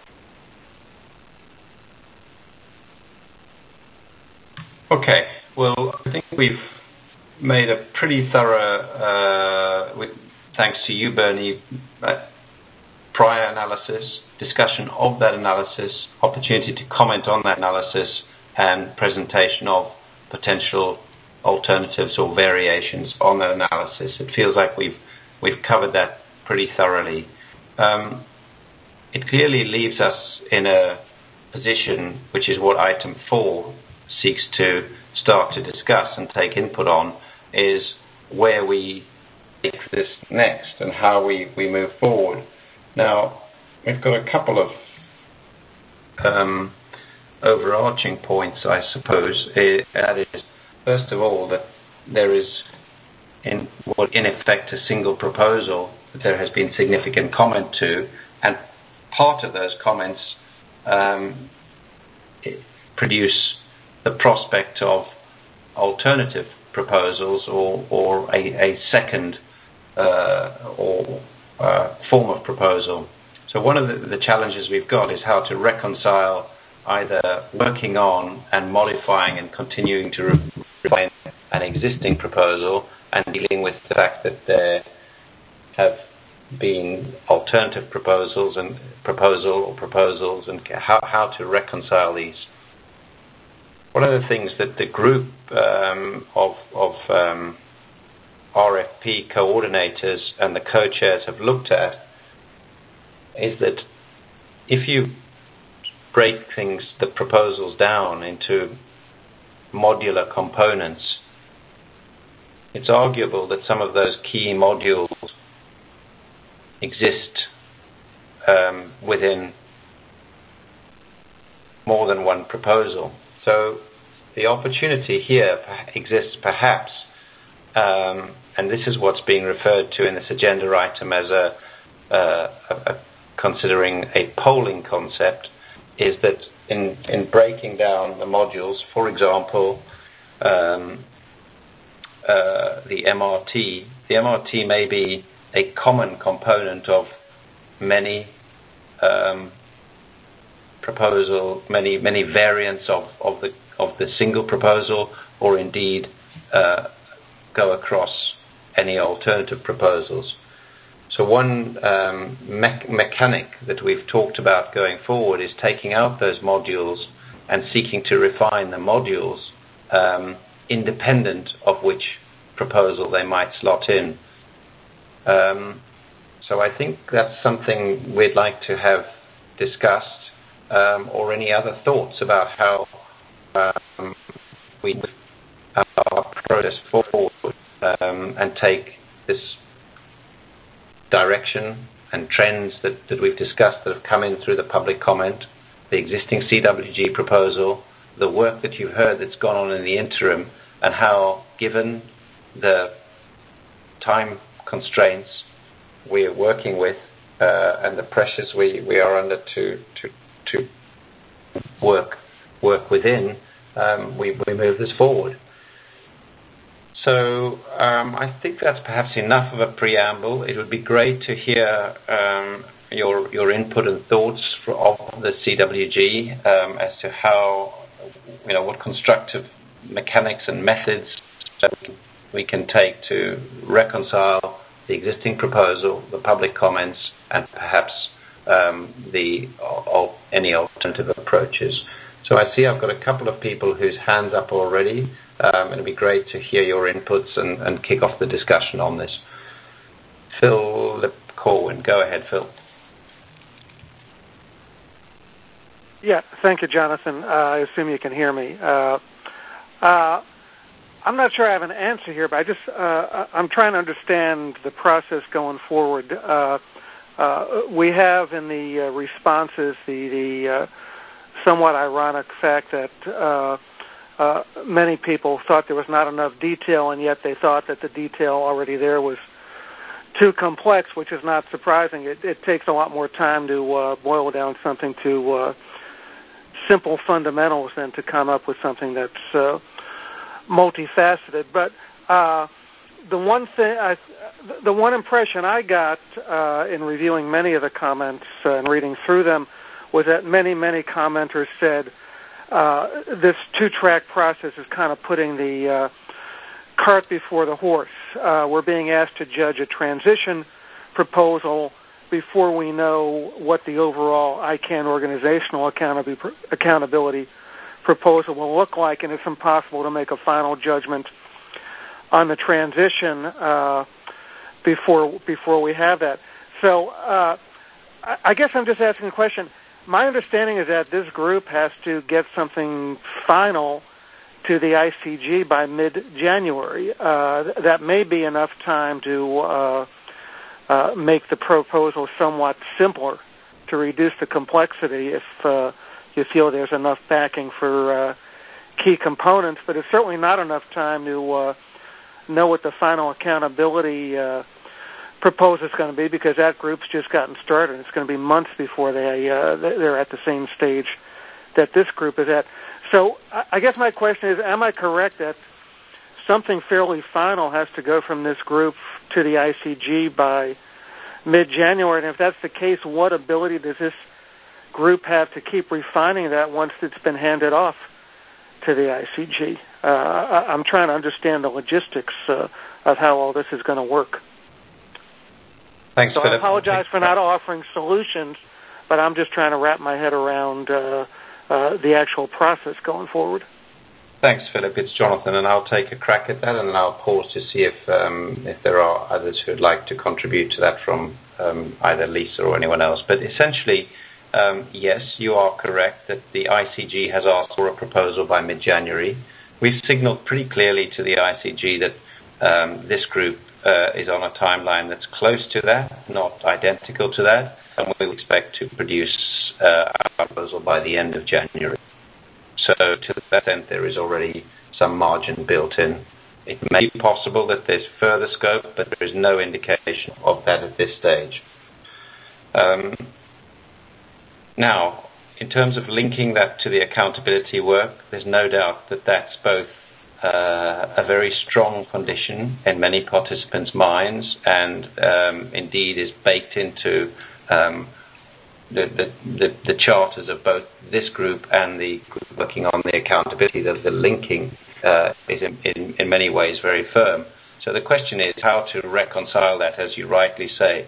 Okay, well, I think we've made a pretty thorough, uh, with, thanks to you, Bernie, uh, prior analysis, discussion of that analysis, opportunity to comment on that analysis, and presentation of potential alternatives or variations on that analysis. It feels like we've we've covered that pretty thoroughly. Um, it clearly leaves us in a position, which is what item four seeks to start to discuss and take input on, is where we take this next and how we, we move forward. Now, we've got a couple of um, overarching points, I suppose. It, that is, first of all, that there is, in, well, in effect, a single proposal that there has been significant comment to, and part of those comments um, produce the prospect of alternative proposals or, or a, a second uh, or uh, form of proposal. So one of the, the challenges we've got is how to reconcile either working on and modifying and continuing to refine an existing proposal and dealing with the fact that there have been alternative proposals and proposal or proposals and how, how to reconcile these. One of the things that the group um, of, of um, R F P coordinators and the co-chairs have looked at is that if you break things, the proposals down into modular components, it's arguable that some of those key modules exist um, within more than one proposal. So the opportunity here exists perhaps, um, and this is what's being referred to in this agenda item as a, uh, a, a considering a polling concept, is that in, in breaking down the modules, for example, um, uh, the M R T, the M R T may be a common component of many um, proposal, many many variants of, of the of the single proposal, or indeed uh, go across any alternative proposals. So one um, me- mechanic that we've talked about going forward is taking out those modules and seeking to refine the modules um, independent of which proposal they might slot in. Um, so I think that's something we'd like to have discussed, um, or any other thoughts about how um, we move our process forward um, and take this direction and trends that, that we've discussed that have come in through the public comment, the existing C W G proposal, the work that you've heard that's gone on in the interim, and how, given the time constraints we're working with uh, and the pressures we, we are under to to to work work within, um, we, we move this forward. So um, I think that's perhaps enough of a preamble. It would be great to hear um, your your input and thoughts for, of the C W G um, as to how, you know, what constructive mechanics and methods that we can take to reconcile the existing proposal, the public comments, and perhaps um, the or any alternative approaches. So I see I've got a couple of people whose hands up already. Um, it'd be great to hear your inputs and, and kick off the discussion on this. Phil Corwin, go ahead, Phil. Yeah, thank you, Jonathan. Uh, I assume you can hear me. Uh, uh, I'm not sure I have an answer here, but I just uh, I'm trying to understand the process going forward. Uh, uh, we have in the uh, responses the the uh, somewhat ironic fact that uh, uh, many people thought there was not enough detail, and yet they thought that the detail already there was too complex, which is not surprising. It, it takes a lot more time to uh, boil down something to uh, simple fundamentals than to come up with something that's uh, multifaceted. But uh, the one thing, I, the one impression I got uh, in reviewing many of the comments uh, and reading through them was that many, many commenters said uh, this two-track process is kind of putting the uh, cart before the horse. Uh, we're being asked to judge a transition proposal before we know what the overall I CANN organizational accountability, accountability proposal will look like, and it's impossible to make a final judgment on the transition uh, before before we have that. So uh, I, I guess I'm just asking a question. My understanding is that this group has to get something final to the I C G by mid-January. Uh, that may be enough time to uh, uh, make the proposal somewhat simpler, to reduce the complexity if uh, you feel there's enough backing for uh, key components, but it's certainly not enough time to uh, know what the final accountability uh, proposal is going to be, because that group's just gotten started. It's going to be months before they, uh, they're at the same stage that this group is at. So I guess my question is, am I correct that something fairly final has to go from this group to the I C G by mid-January? And if that's the case, what ability does this group have to keep refining that once it's been handed off to the I C G? Uh, I'm trying to understand the logistics uh, of how all this is going to work. Thanks, so Philip. I apologize for not offering solutions, but I'm just trying to wrap my head around uh, uh, the actual process going forward. Thanks, Philip. It's Jonathan, and I'll take a crack at that, and then I'll pause to see if um, if there are others who'd like to contribute to that from um, either Lisa or anyone else. But essentially, um, yes, you are correct that the I C G has asked for a proposal by mid-January. We've signaled pretty clearly to the I C G that um, this group uh, is on a timeline that's close to that, not identical to that, and we expect to produce uh, our proposal by the end of January. So to that extent, there is already some margin built in. It may be possible that there's further scope, but there is no indication of that at this stage. Um, now, in terms of linking that to the accountability work, there's no doubt that that's both uh, a very strong condition in many participants' minds and um, indeed is baked into um, The, the, the, the charters of both this group and the group working on the accountability. The, the linking uh, is in, in, in many ways very firm. So the question is how to reconcile that, as you rightly say.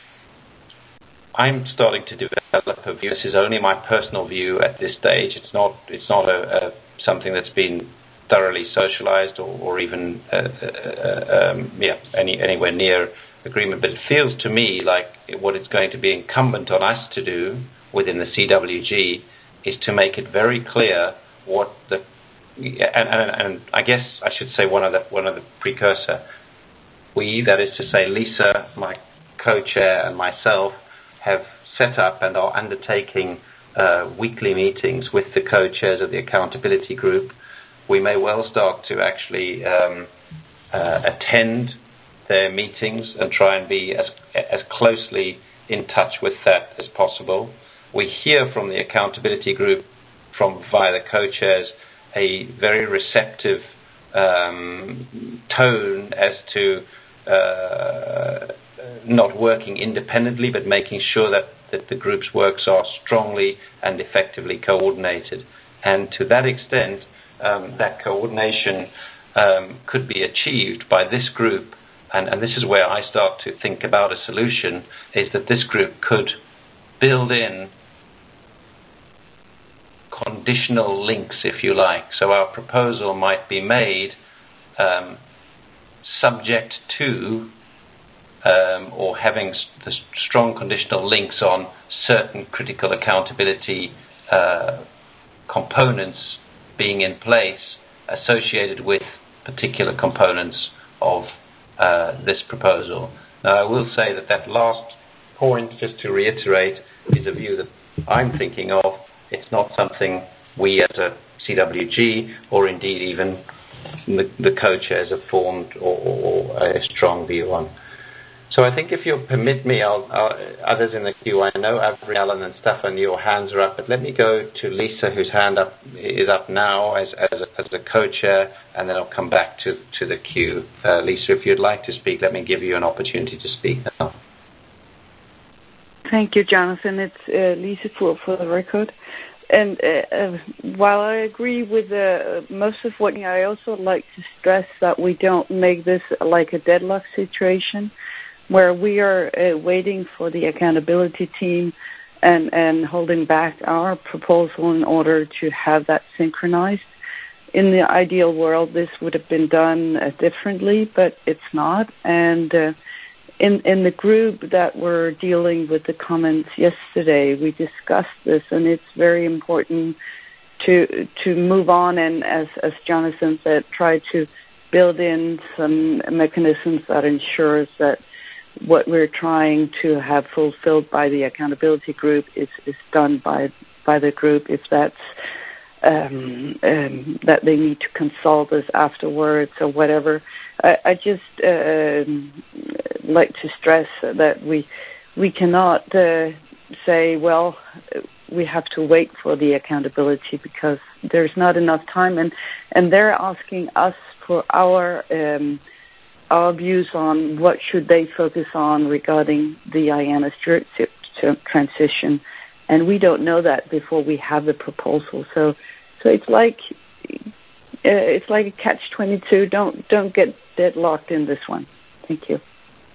I'm starting to develop a view. This is only my personal view at this stage. It's not it's not a, a something that's been thoroughly socialized or, or even uh, uh, um, yeah any anywhere near agreement, but it feels to me like what it's going to be incumbent on us to do within the C W G is to make it very clear what the and, and, and I guess I should say one of the one of the precursor. We, that is to say, Lisa, my co-chair, and myself have set up and are undertaking uh, weekly meetings with the co-chairs of the accountability group. We may well start to actually um, uh, attend their meetings and try and be as as closely in touch with that as possible. We hear from the accountability group, from via the co-chairs, a very receptive um, tone as to uh, not working independently, but making sure that, that the group's works are strongly and effectively coordinated. And to that extent, um, that coordination um, could be achieved by this group. And, and this is where I start to think about a solution, is that this group could build in conditional links, if you like. So our proposal might be made um, subject to um, or having the strong conditional links on certain critical accountability uh, components being in place associated with particular components of Uh, this proposal. Now, I will say that that last point, just to reiterate, is a view that I'm thinking of. It's not something we as a C W G or indeed even the, the co-chairs have formed or, or a strong view on. So I think if you'll permit me, I'll, I'll, others in the queue, I know Avery, Alan and Stefan, your hands are up, but let me go to Lisa, whose hand up is up now as as a, as a co-chair, and then I'll come back to, to the queue. Uh, Lisa, if you'd like to speak, let me give you an opportunity to speak now. Thank you, Jonathan. It's uh, Lisa for, for the record. And uh, uh, while I agree with uh, most of what I also like to stress that we don't make this like a deadlock situation, where we are uh, waiting for the accountability team and, and holding back our proposal in order to have that synchronized. In the ideal world, this would have been done uh, differently, but it's not. And uh, in, in the group that were dealing with the comments yesterday, we discussed this, and it's very important to to move on and, as, as Jonathan said, try to build in some mechanisms that ensures that what we're trying to have fulfilled by the accountability group is, is done by by the group. If that's um, um, that they need to consult us afterwards or whatever, I, I just uh, like to stress that we we cannot uh, say, well, we have to wait for the accountability because there's not enough time, and and they're asking us for our um, our views on what should they focus on regarding the I A N A stewardship transition. and we don't know that before we have the proposal. So, so it's like uh, it's like a catch twenty-two. Don't don't get deadlocked in this one. Thank you.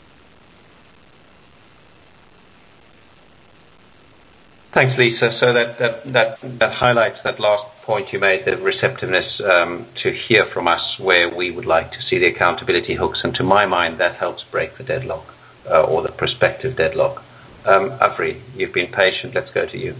Thanks, Lisa. So that, that, that, that highlights that last point you made, the receptiveness um, to hear from us where we would like to see the accountability hooks. And to my mind, that helps break the deadlock uh, or the prospective deadlock. Um, Avri, you've been patient. Let's go to you.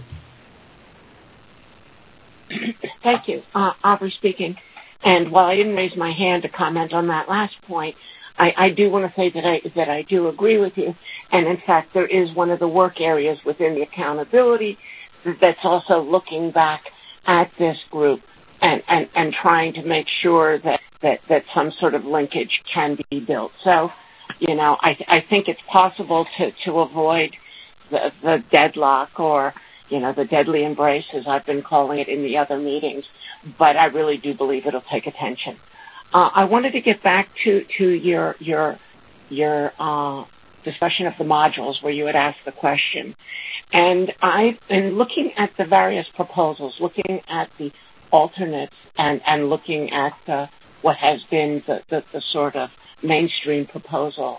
Thank you. Uh, Avri speaking. And while I didn't raise my hand to comment on that last point, I, I do want to say that I that I do agree with you. And in fact, there is one of the work areas within the accountability that's also looking back at this group and, and, and trying to make sure that, that, that some sort of linkage can be built. So, you know, I, I think it's possible to, to avoid the, the deadlock or, you know, the deadly embrace, as I've been calling it in the other meetings, but I really do believe it'll take attention. Uh, I wanted to get back to, to your your your uh, discussion of the modules where you had asked the question. And I've been looking at the various proposals, looking at the alternates and, and looking at uh, what has been the, the, the sort of mainstream proposal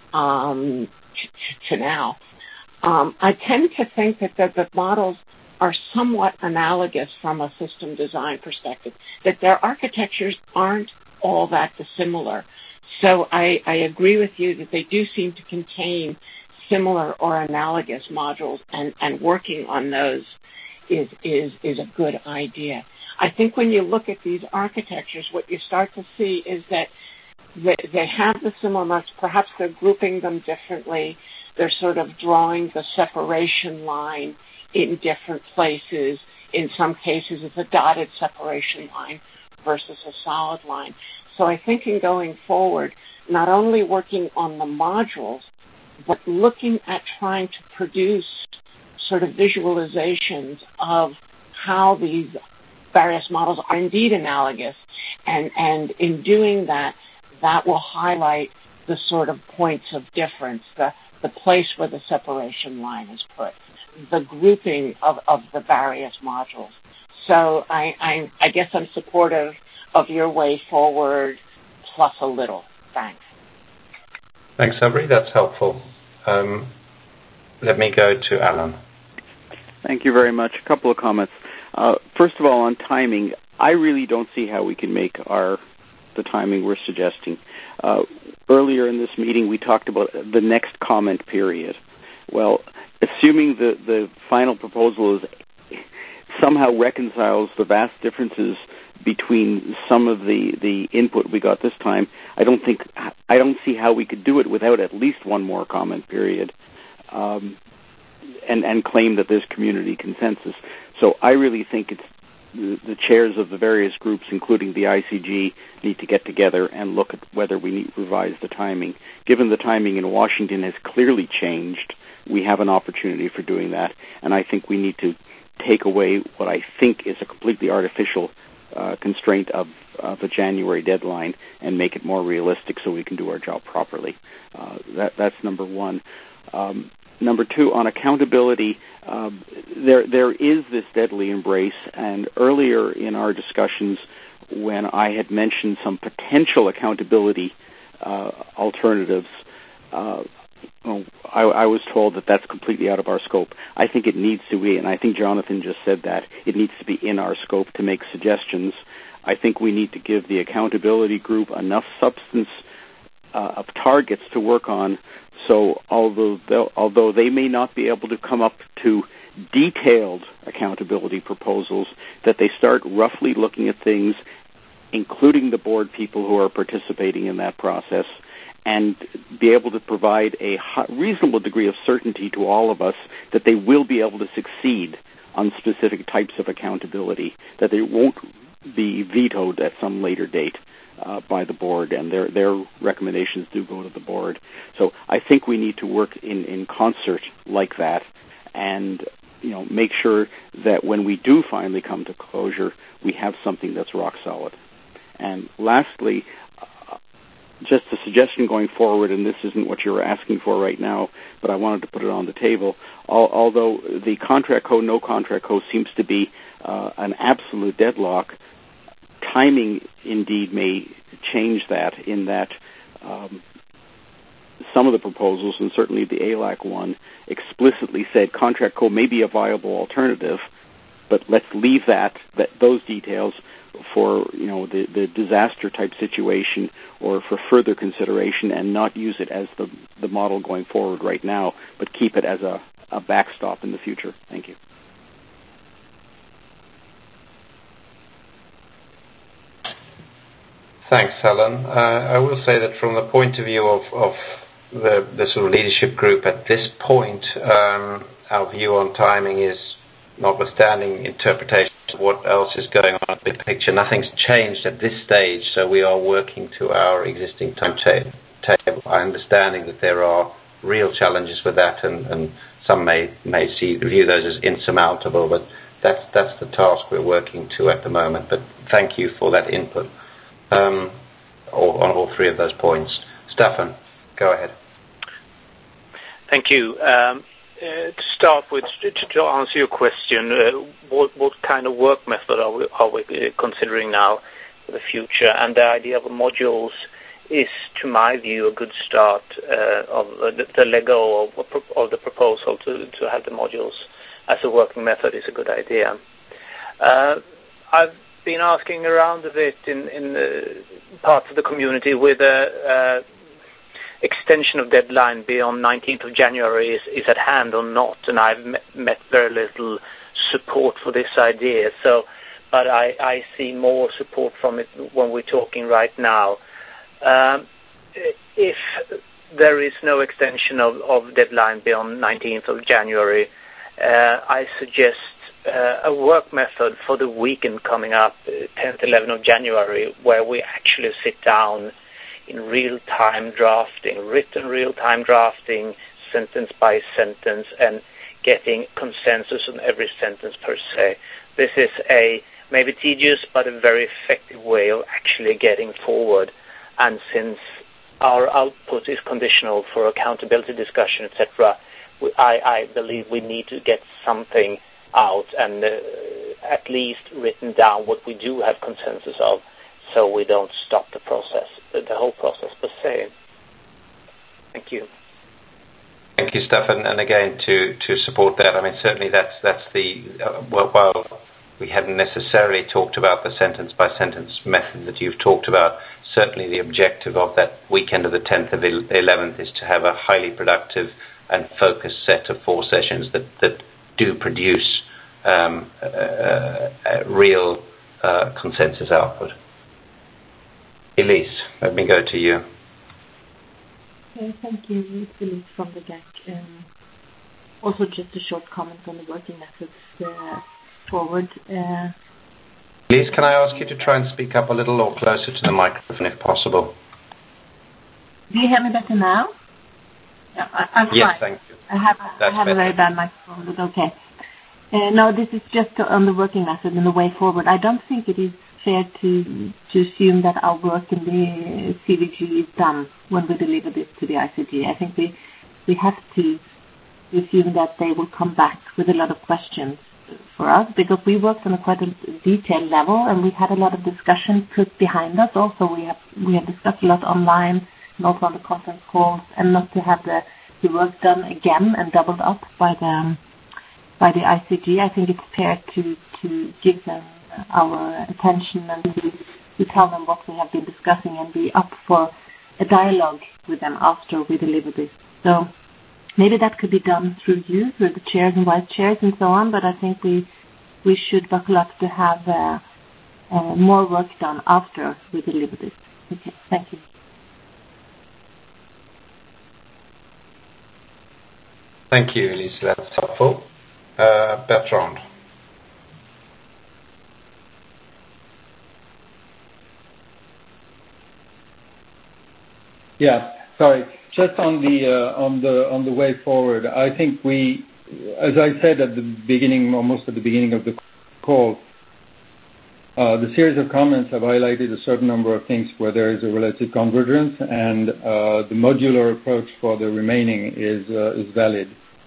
um, to, to now. Um, I tend to think that the, the models are somewhat analogous from a system design perspective, that their architectures aren't all that dissimilar. So I, I agree with you that they do seem to contain similar or analogous modules, and, and working on those is, is, is a good idea. I think when you look at these architectures, what you start to see is that they, they have the similar marks. Perhaps they're grouping them differently. They're sort of drawing the separation line in different places. In some cases, it's a dotted separation line versus a solid line. So I think in going forward, not only working on the modules, but looking at trying to produce sort of visualizations of how these various models are indeed analogous. And, and in doing that, that will highlight the sort of points of difference, the, the place where the separation line is put, the grouping of, of the various modules. So I, I, I guess I'm supportive of your way forward, plus a little. Thanks. Thanks, Avri. That's helpful. Um, let me go to Alan. Thank you very much. A couple of comments. Uh, first of all, on timing, I really don't see how we can make our the timing we're suggesting. Uh, earlier in this meeting, we talked about the next comment period. Well, assuming the, the final proposal is somehow reconciles the vast differences between some of the, the input we got this time, I don't think I don't see how we could do it without at least one more comment period, um, and and claim that there's community consensus. So I really think it's the, the chairs of the various groups, including the I C G, need to get together and look at whether we need to revise the timing. Given the timing in Washington has clearly changed, we have an opportunity for doing that, and I think we need to take away what I think is a completely artificial uh, constraint of, of a January deadline and make it more realistic so we can do our job properly. Uh, that, that's number one. Um, number two, on accountability, uh, there there is this deadly embrace, and earlier in our discussions when I had mentioned some potential accountability uh, alternatives, uh, Oh, I, I was told that that's completely out of our scope. I think it needs to be, and I think Jonathan just said that, it needs to be in our scope to make suggestions. I think we need to give the accountability group enough substance uh, of targets to work on, so although, although they may not be able to come up to detailed accountability proposals, that they start roughly looking at things, including the board people who are participating in that process, and be able to provide a reasonable degree of certainty to all of us that they will be able to succeed on specific types of accountability, that they won't be vetoed at some later date uh, by the board, and their their recommendations do go to the board. So I think we need to work in, in concert like that, and you know make sure that when we do finally come to closure, we have something that's rock solid. And lastly, just a suggestion going forward, and this isn't what you're asking for right now, but I wanted to put it on the table. Although the contract co, no contract co seems to be uh, an absolute deadlock, timing indeed may change that in that um, some of the proposals, and certainly the A L A C one, explicitly said contract co may be a viable alternative, but let's leave that, that those details for you know the, the disaster type situation or for further consideration, and not use it as the the model going forward right now, but keep it as a, a backstop in the future. Thank you. Thanks, Helen. Uh, I will say that from the point of view of, of the, the sort of leadership group at this point, um, our view on timing is, notwithstanding interpretation of what else is going on in the big picture, nothing's changed at this stage, so we are working to our existing timetable. I understanding that there are real challenges with that, and, and some may, may see view those as insurmountable, but that's, that's the task we're working to at the moment. But thank you for that input um, all, on all three of those points. Staffan, go ahead. Thank you. Um, Uh, to start with, to, to answer your question, uh, what, what kind of work method are we, are we uh, considering now for the future? And the idea of modules is, to my view, a good start uh, of uh, the, the Lego of, of the proposal to, to have the modules as a working method is a good idea. Uh, I've been asking around a bit in, in uh, parts of the community whether uh, extension of deadline beyond nineteenth of January is, is at hand or not, and I've met, met very little support for this idea. So, but I, I see more support from it when we're talking right now. Um, if there is no extension of, of deadline beyond nineteenth of January, uh, I suggest uh, a work method for the weekend coming up, tenth, eleventh of January, where we actually sit down in real-time drafting, written real-time drafting, sentence by sentence, and getting consensus on every sentence per se. This is a maybe tedious but a very effective way of actually getting forward. And since our output is conditional for accountability discussion, et cetera, I, I believe we need to get something out and uh, at least written down what we do have consensus of, so we don't stop the process, the whole process per se. Thank you. Thank you, Staffan. And again, to, to support that, I mean, certainly that's that's the, uh, well, while we hadn't necessarily talked about the sentence-by-sentence method that you've talked about, certainly the objective of that weekend of the tenth of the eleventh is to have a highly productive and focused set of four sessions that, that do produce um, a, a real uh, consensus output. Elise, let me go to you. Okay, thank you. It's Elise from the G A C. Um, also, just a short comment on the working methods uh, forward. Uh, Elise, can I ask you to try and speak up a little or closer to the microphone if possible? Do you hear me better now? Yeah, I, I'm yes, fine. thank you. I have, That's I have a very bad microphone, but okay. Uh, no, this is just on the working method and the way forward. I don't think it is fair to to assume that our work in the C V G is done when we deliver this to the I C G. I think we we have to assume that they will come back with a lot of questions for us, because we worked on a quite a detailed level and we've had a lot of discussion put behind us. Also, we have we have discussed a lot online and also on the conference calls, and not to have the, the work done again and doubled up by the by the I C G. I think it's fair to to give them our attention and to, to tell them what we have been discussing and be up for a dialogue with them after we deliver this. So maybe that could be done through you, through the chairs and vice chairs and so on, but I think we we should buckle up to have uh, uh, more work done after we deliver this. Okay, thank you. Thank you, Elise. That's helpful. Uh, Bertrand. Yeah, sorry. Just on the uh, on the on the way forward, I think we, as I said at the beginning, almost at the beginning of the call, Uh, the series of comments have highlighted a certain number of things where there is a relative convergence, and uh, the modular approach for the remaining is uh, is valid.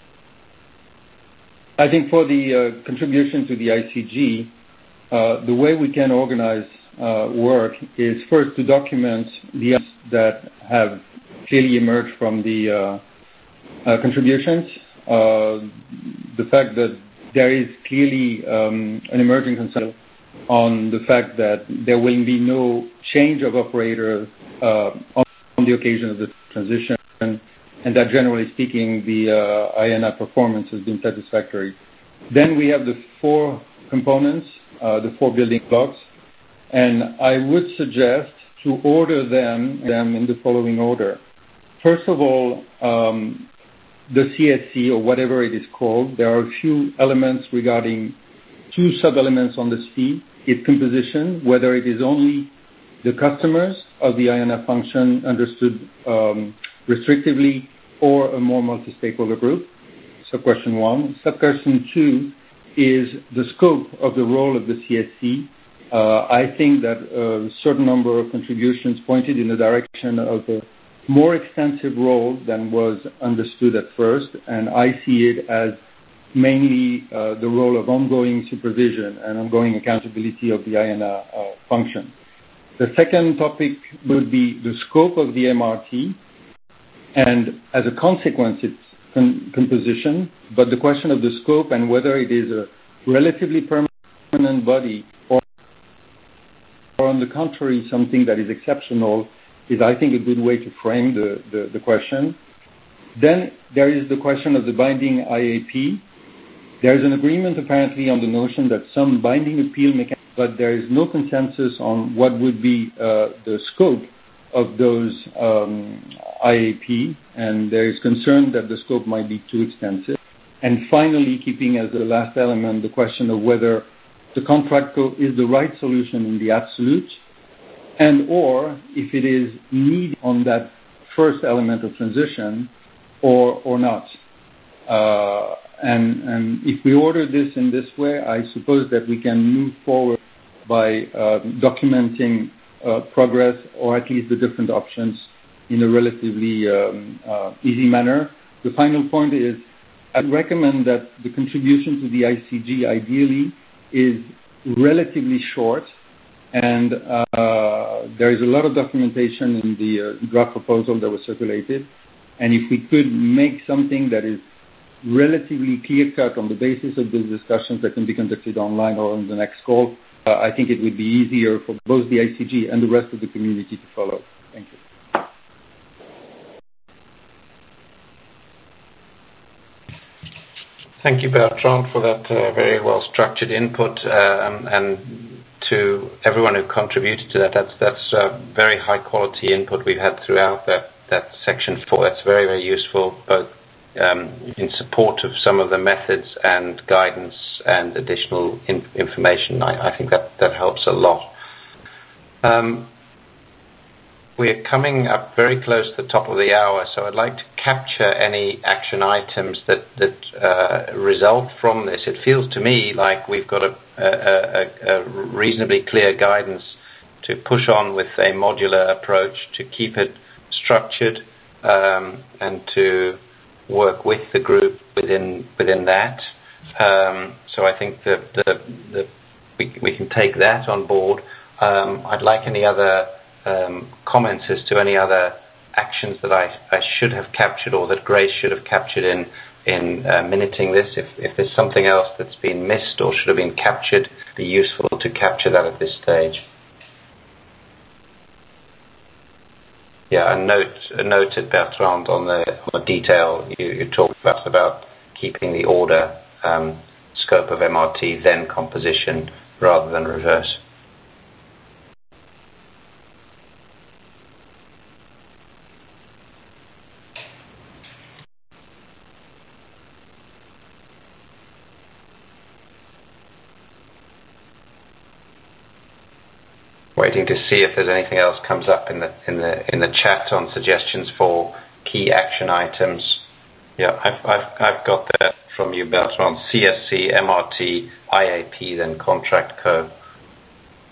I think for the uh, contribution to the I C G, uh, the way we can organize uh, work is first to document the items that have clearly emerged from the uh, uh, contributions. Uh, the fact that there is clearly um, an emerging concern on the fact that there will be no change of operator uh, on the occasion of the transition, and that generally speaking, the uh, I N A performance has been satisfactory. Then we have the four components, uh, the four building blocks, and I would suggest to order them, them in the following order. First of all, um, the C S C, or whatever it is called, there are a few elements regarding two sub-elements on the C, its composition, whether it is only the customers of the I N F function understood um, restrictively or a more multi-stakeholder group. So question one. Sub-question two is the scope of the role of the C S C. Uh, I think that a certain number of contributions pointed in the direction of a more extensive role than was understood at first, and I see it as mainly uh, the role of ongoing supervision and ongoing accountability of the I N A uh, function. The second topic would be the scope of the M R T, and as a consequence, its con- composition, but the question of the scope and whether it is a relatively permanent body or, or on the contrary, something that is exceptional is, I think, a good way to frame the, the, the question. Then there is the question of the binding I A P. There is an agreement apparently on the notion that some binding appeal mechanism, but there is no consensus on what would be uh, the scope of those um, I A P, and there is concern that the scope might be too extensive. And finally, keeping as the last element the question of whether the contract code is the right solution in the absolute, and or if it is need on that first element of transition or or not. Uh, and, and if we order this in this way, I suppose that we can move forward by uh, documenting uh, progress, or at least the different options, in a relatively um, uh, easy manner. The final point is, I recommend that the contribution to the I C G ideally is relatively short, and uh, there is a lot of documentation in the uh, draft proposal that was circulated, and if we could make something that is relatively clear-cut on the basis of those discussions that can be conducted online or on the next call, uh, I think it would be easier for both the I C G and the rest of the community to follow. Thank you. Thank you, Bertrand, for that uh, very well-structured input, um, and to everyone who contributed to that. That's that's uh, very high-quality input we've had throughout that, that section four. That's very, very useful, both um, in support of some of the methods and guidance and additional in- information. I, I think that, that helps a lot. Um, We're coming up very close to the top of the hour, so I'd like to capture any action items that, that uh, result from this. It feels to me like we've got a, a, a reasonably clear guidance to push on with a modular approach, to keep it structured, um, and to work with the group within within that. Um, so I think that the, the, we, we can take that on board. Um, I'd like any other Um, comments as to any other actions that I, I should have captured or that Grace should have captured in in uh, minuting this. If, if there's something else that's been missed or should have been captured, it'd be useful to capture that at this stage. Yeah, a note, a note at Bertrand on the, on the detail you, you talked about, about keeping the order, um, scope of M R T, then composition, rather than reverse. Waiting to see if there's anything else comes up in the in the in the chat on suggestions for key action items. Yeah, I've I've I've got that from you, Bertrand. C S C, M R T, I A P, then contract code.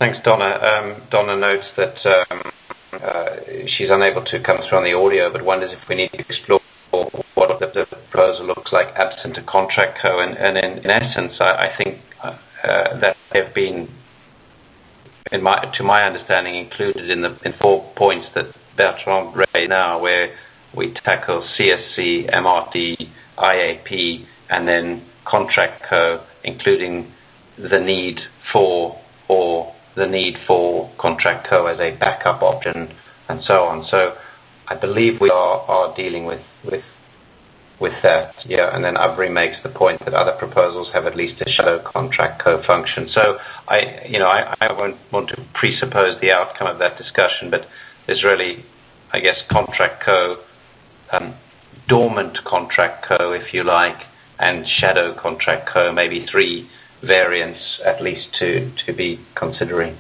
Thanks, Donna. Um, Donna notes that um, uh, she's unable to come through on the audio, but wonders if we need to explore what the, the proposal looks like absent a contract co. And, and in, in essence, I, I think uh, that they've been, in my, to my understanding, included in the in four points that Bertrand raised now, where we tackle C S C, M R T, I A P, and then contract co, including the need for or the need for contract co as a backup option, and so on. So I believe we are, are dealing with, with with that, yeah. And then Avri makes the point that other proposals have at least a shadow contract co function. So I, you know, I, I won't want to presuppose the outcome of that discussion, but there's really, I guess, contract co, um, dormant contract co, if you like, and shadow contract co, maybe three variants at least to, to be considering.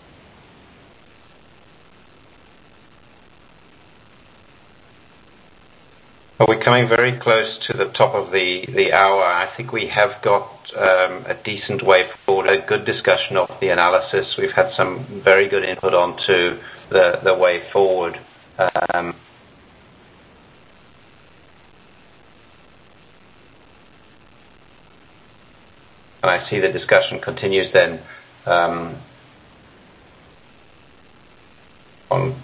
Well, we're coming very close to the top of the, the hour. I think we have got um, a decent way forward, a good discussion of the analysis. We've had some very good input onto the, the way forward. Um, and I see the discussion continues then um, on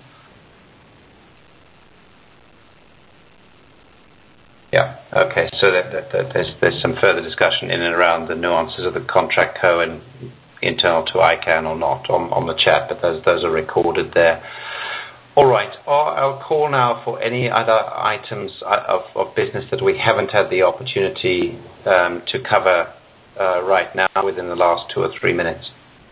Yeah. Okay. So that, that, that there's there's some further discussion in and around the nuances of the contract co and internal to I CANN or not on, on the chat, but those those are recorded there. All right. I'll call now for any other items of, of business that we haven't had the opportunity um, to cover uh, right now within the last two or three minutes.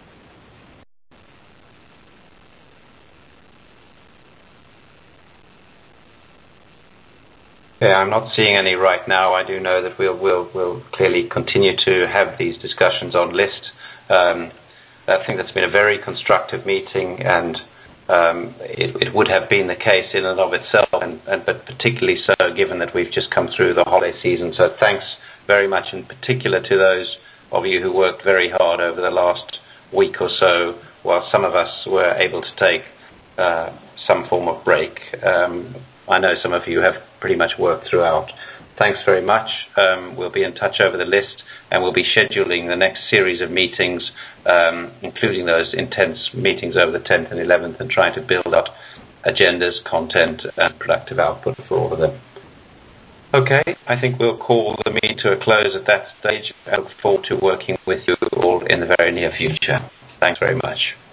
Yeah, I'm not seeing any right now. I do know that we'll we'll, we'll clearly continue to have these discussions on list. Um, I think that's been a very constructive meeting, and um, it, it would have been the case in and of itself, and, and but particularly so given that we've just come through the holiday season. So thanks very much in particular to those of you who worked very hard over the last week or so, while some of us were able to take uh, some form of break. Um, I know some of you have pretty much worked throughout. Thanks very much. Um, we'll be in touch over the list, and we'll be scheduling the next series of meetings, um, including those intense meetings over the tenth and eleventh, and trying to build up agendas, content, and productive output for all of them. Okay, I think we'll call the meeting to a close at that stage. I look forward to working with you all in the very near future. Thanks very much.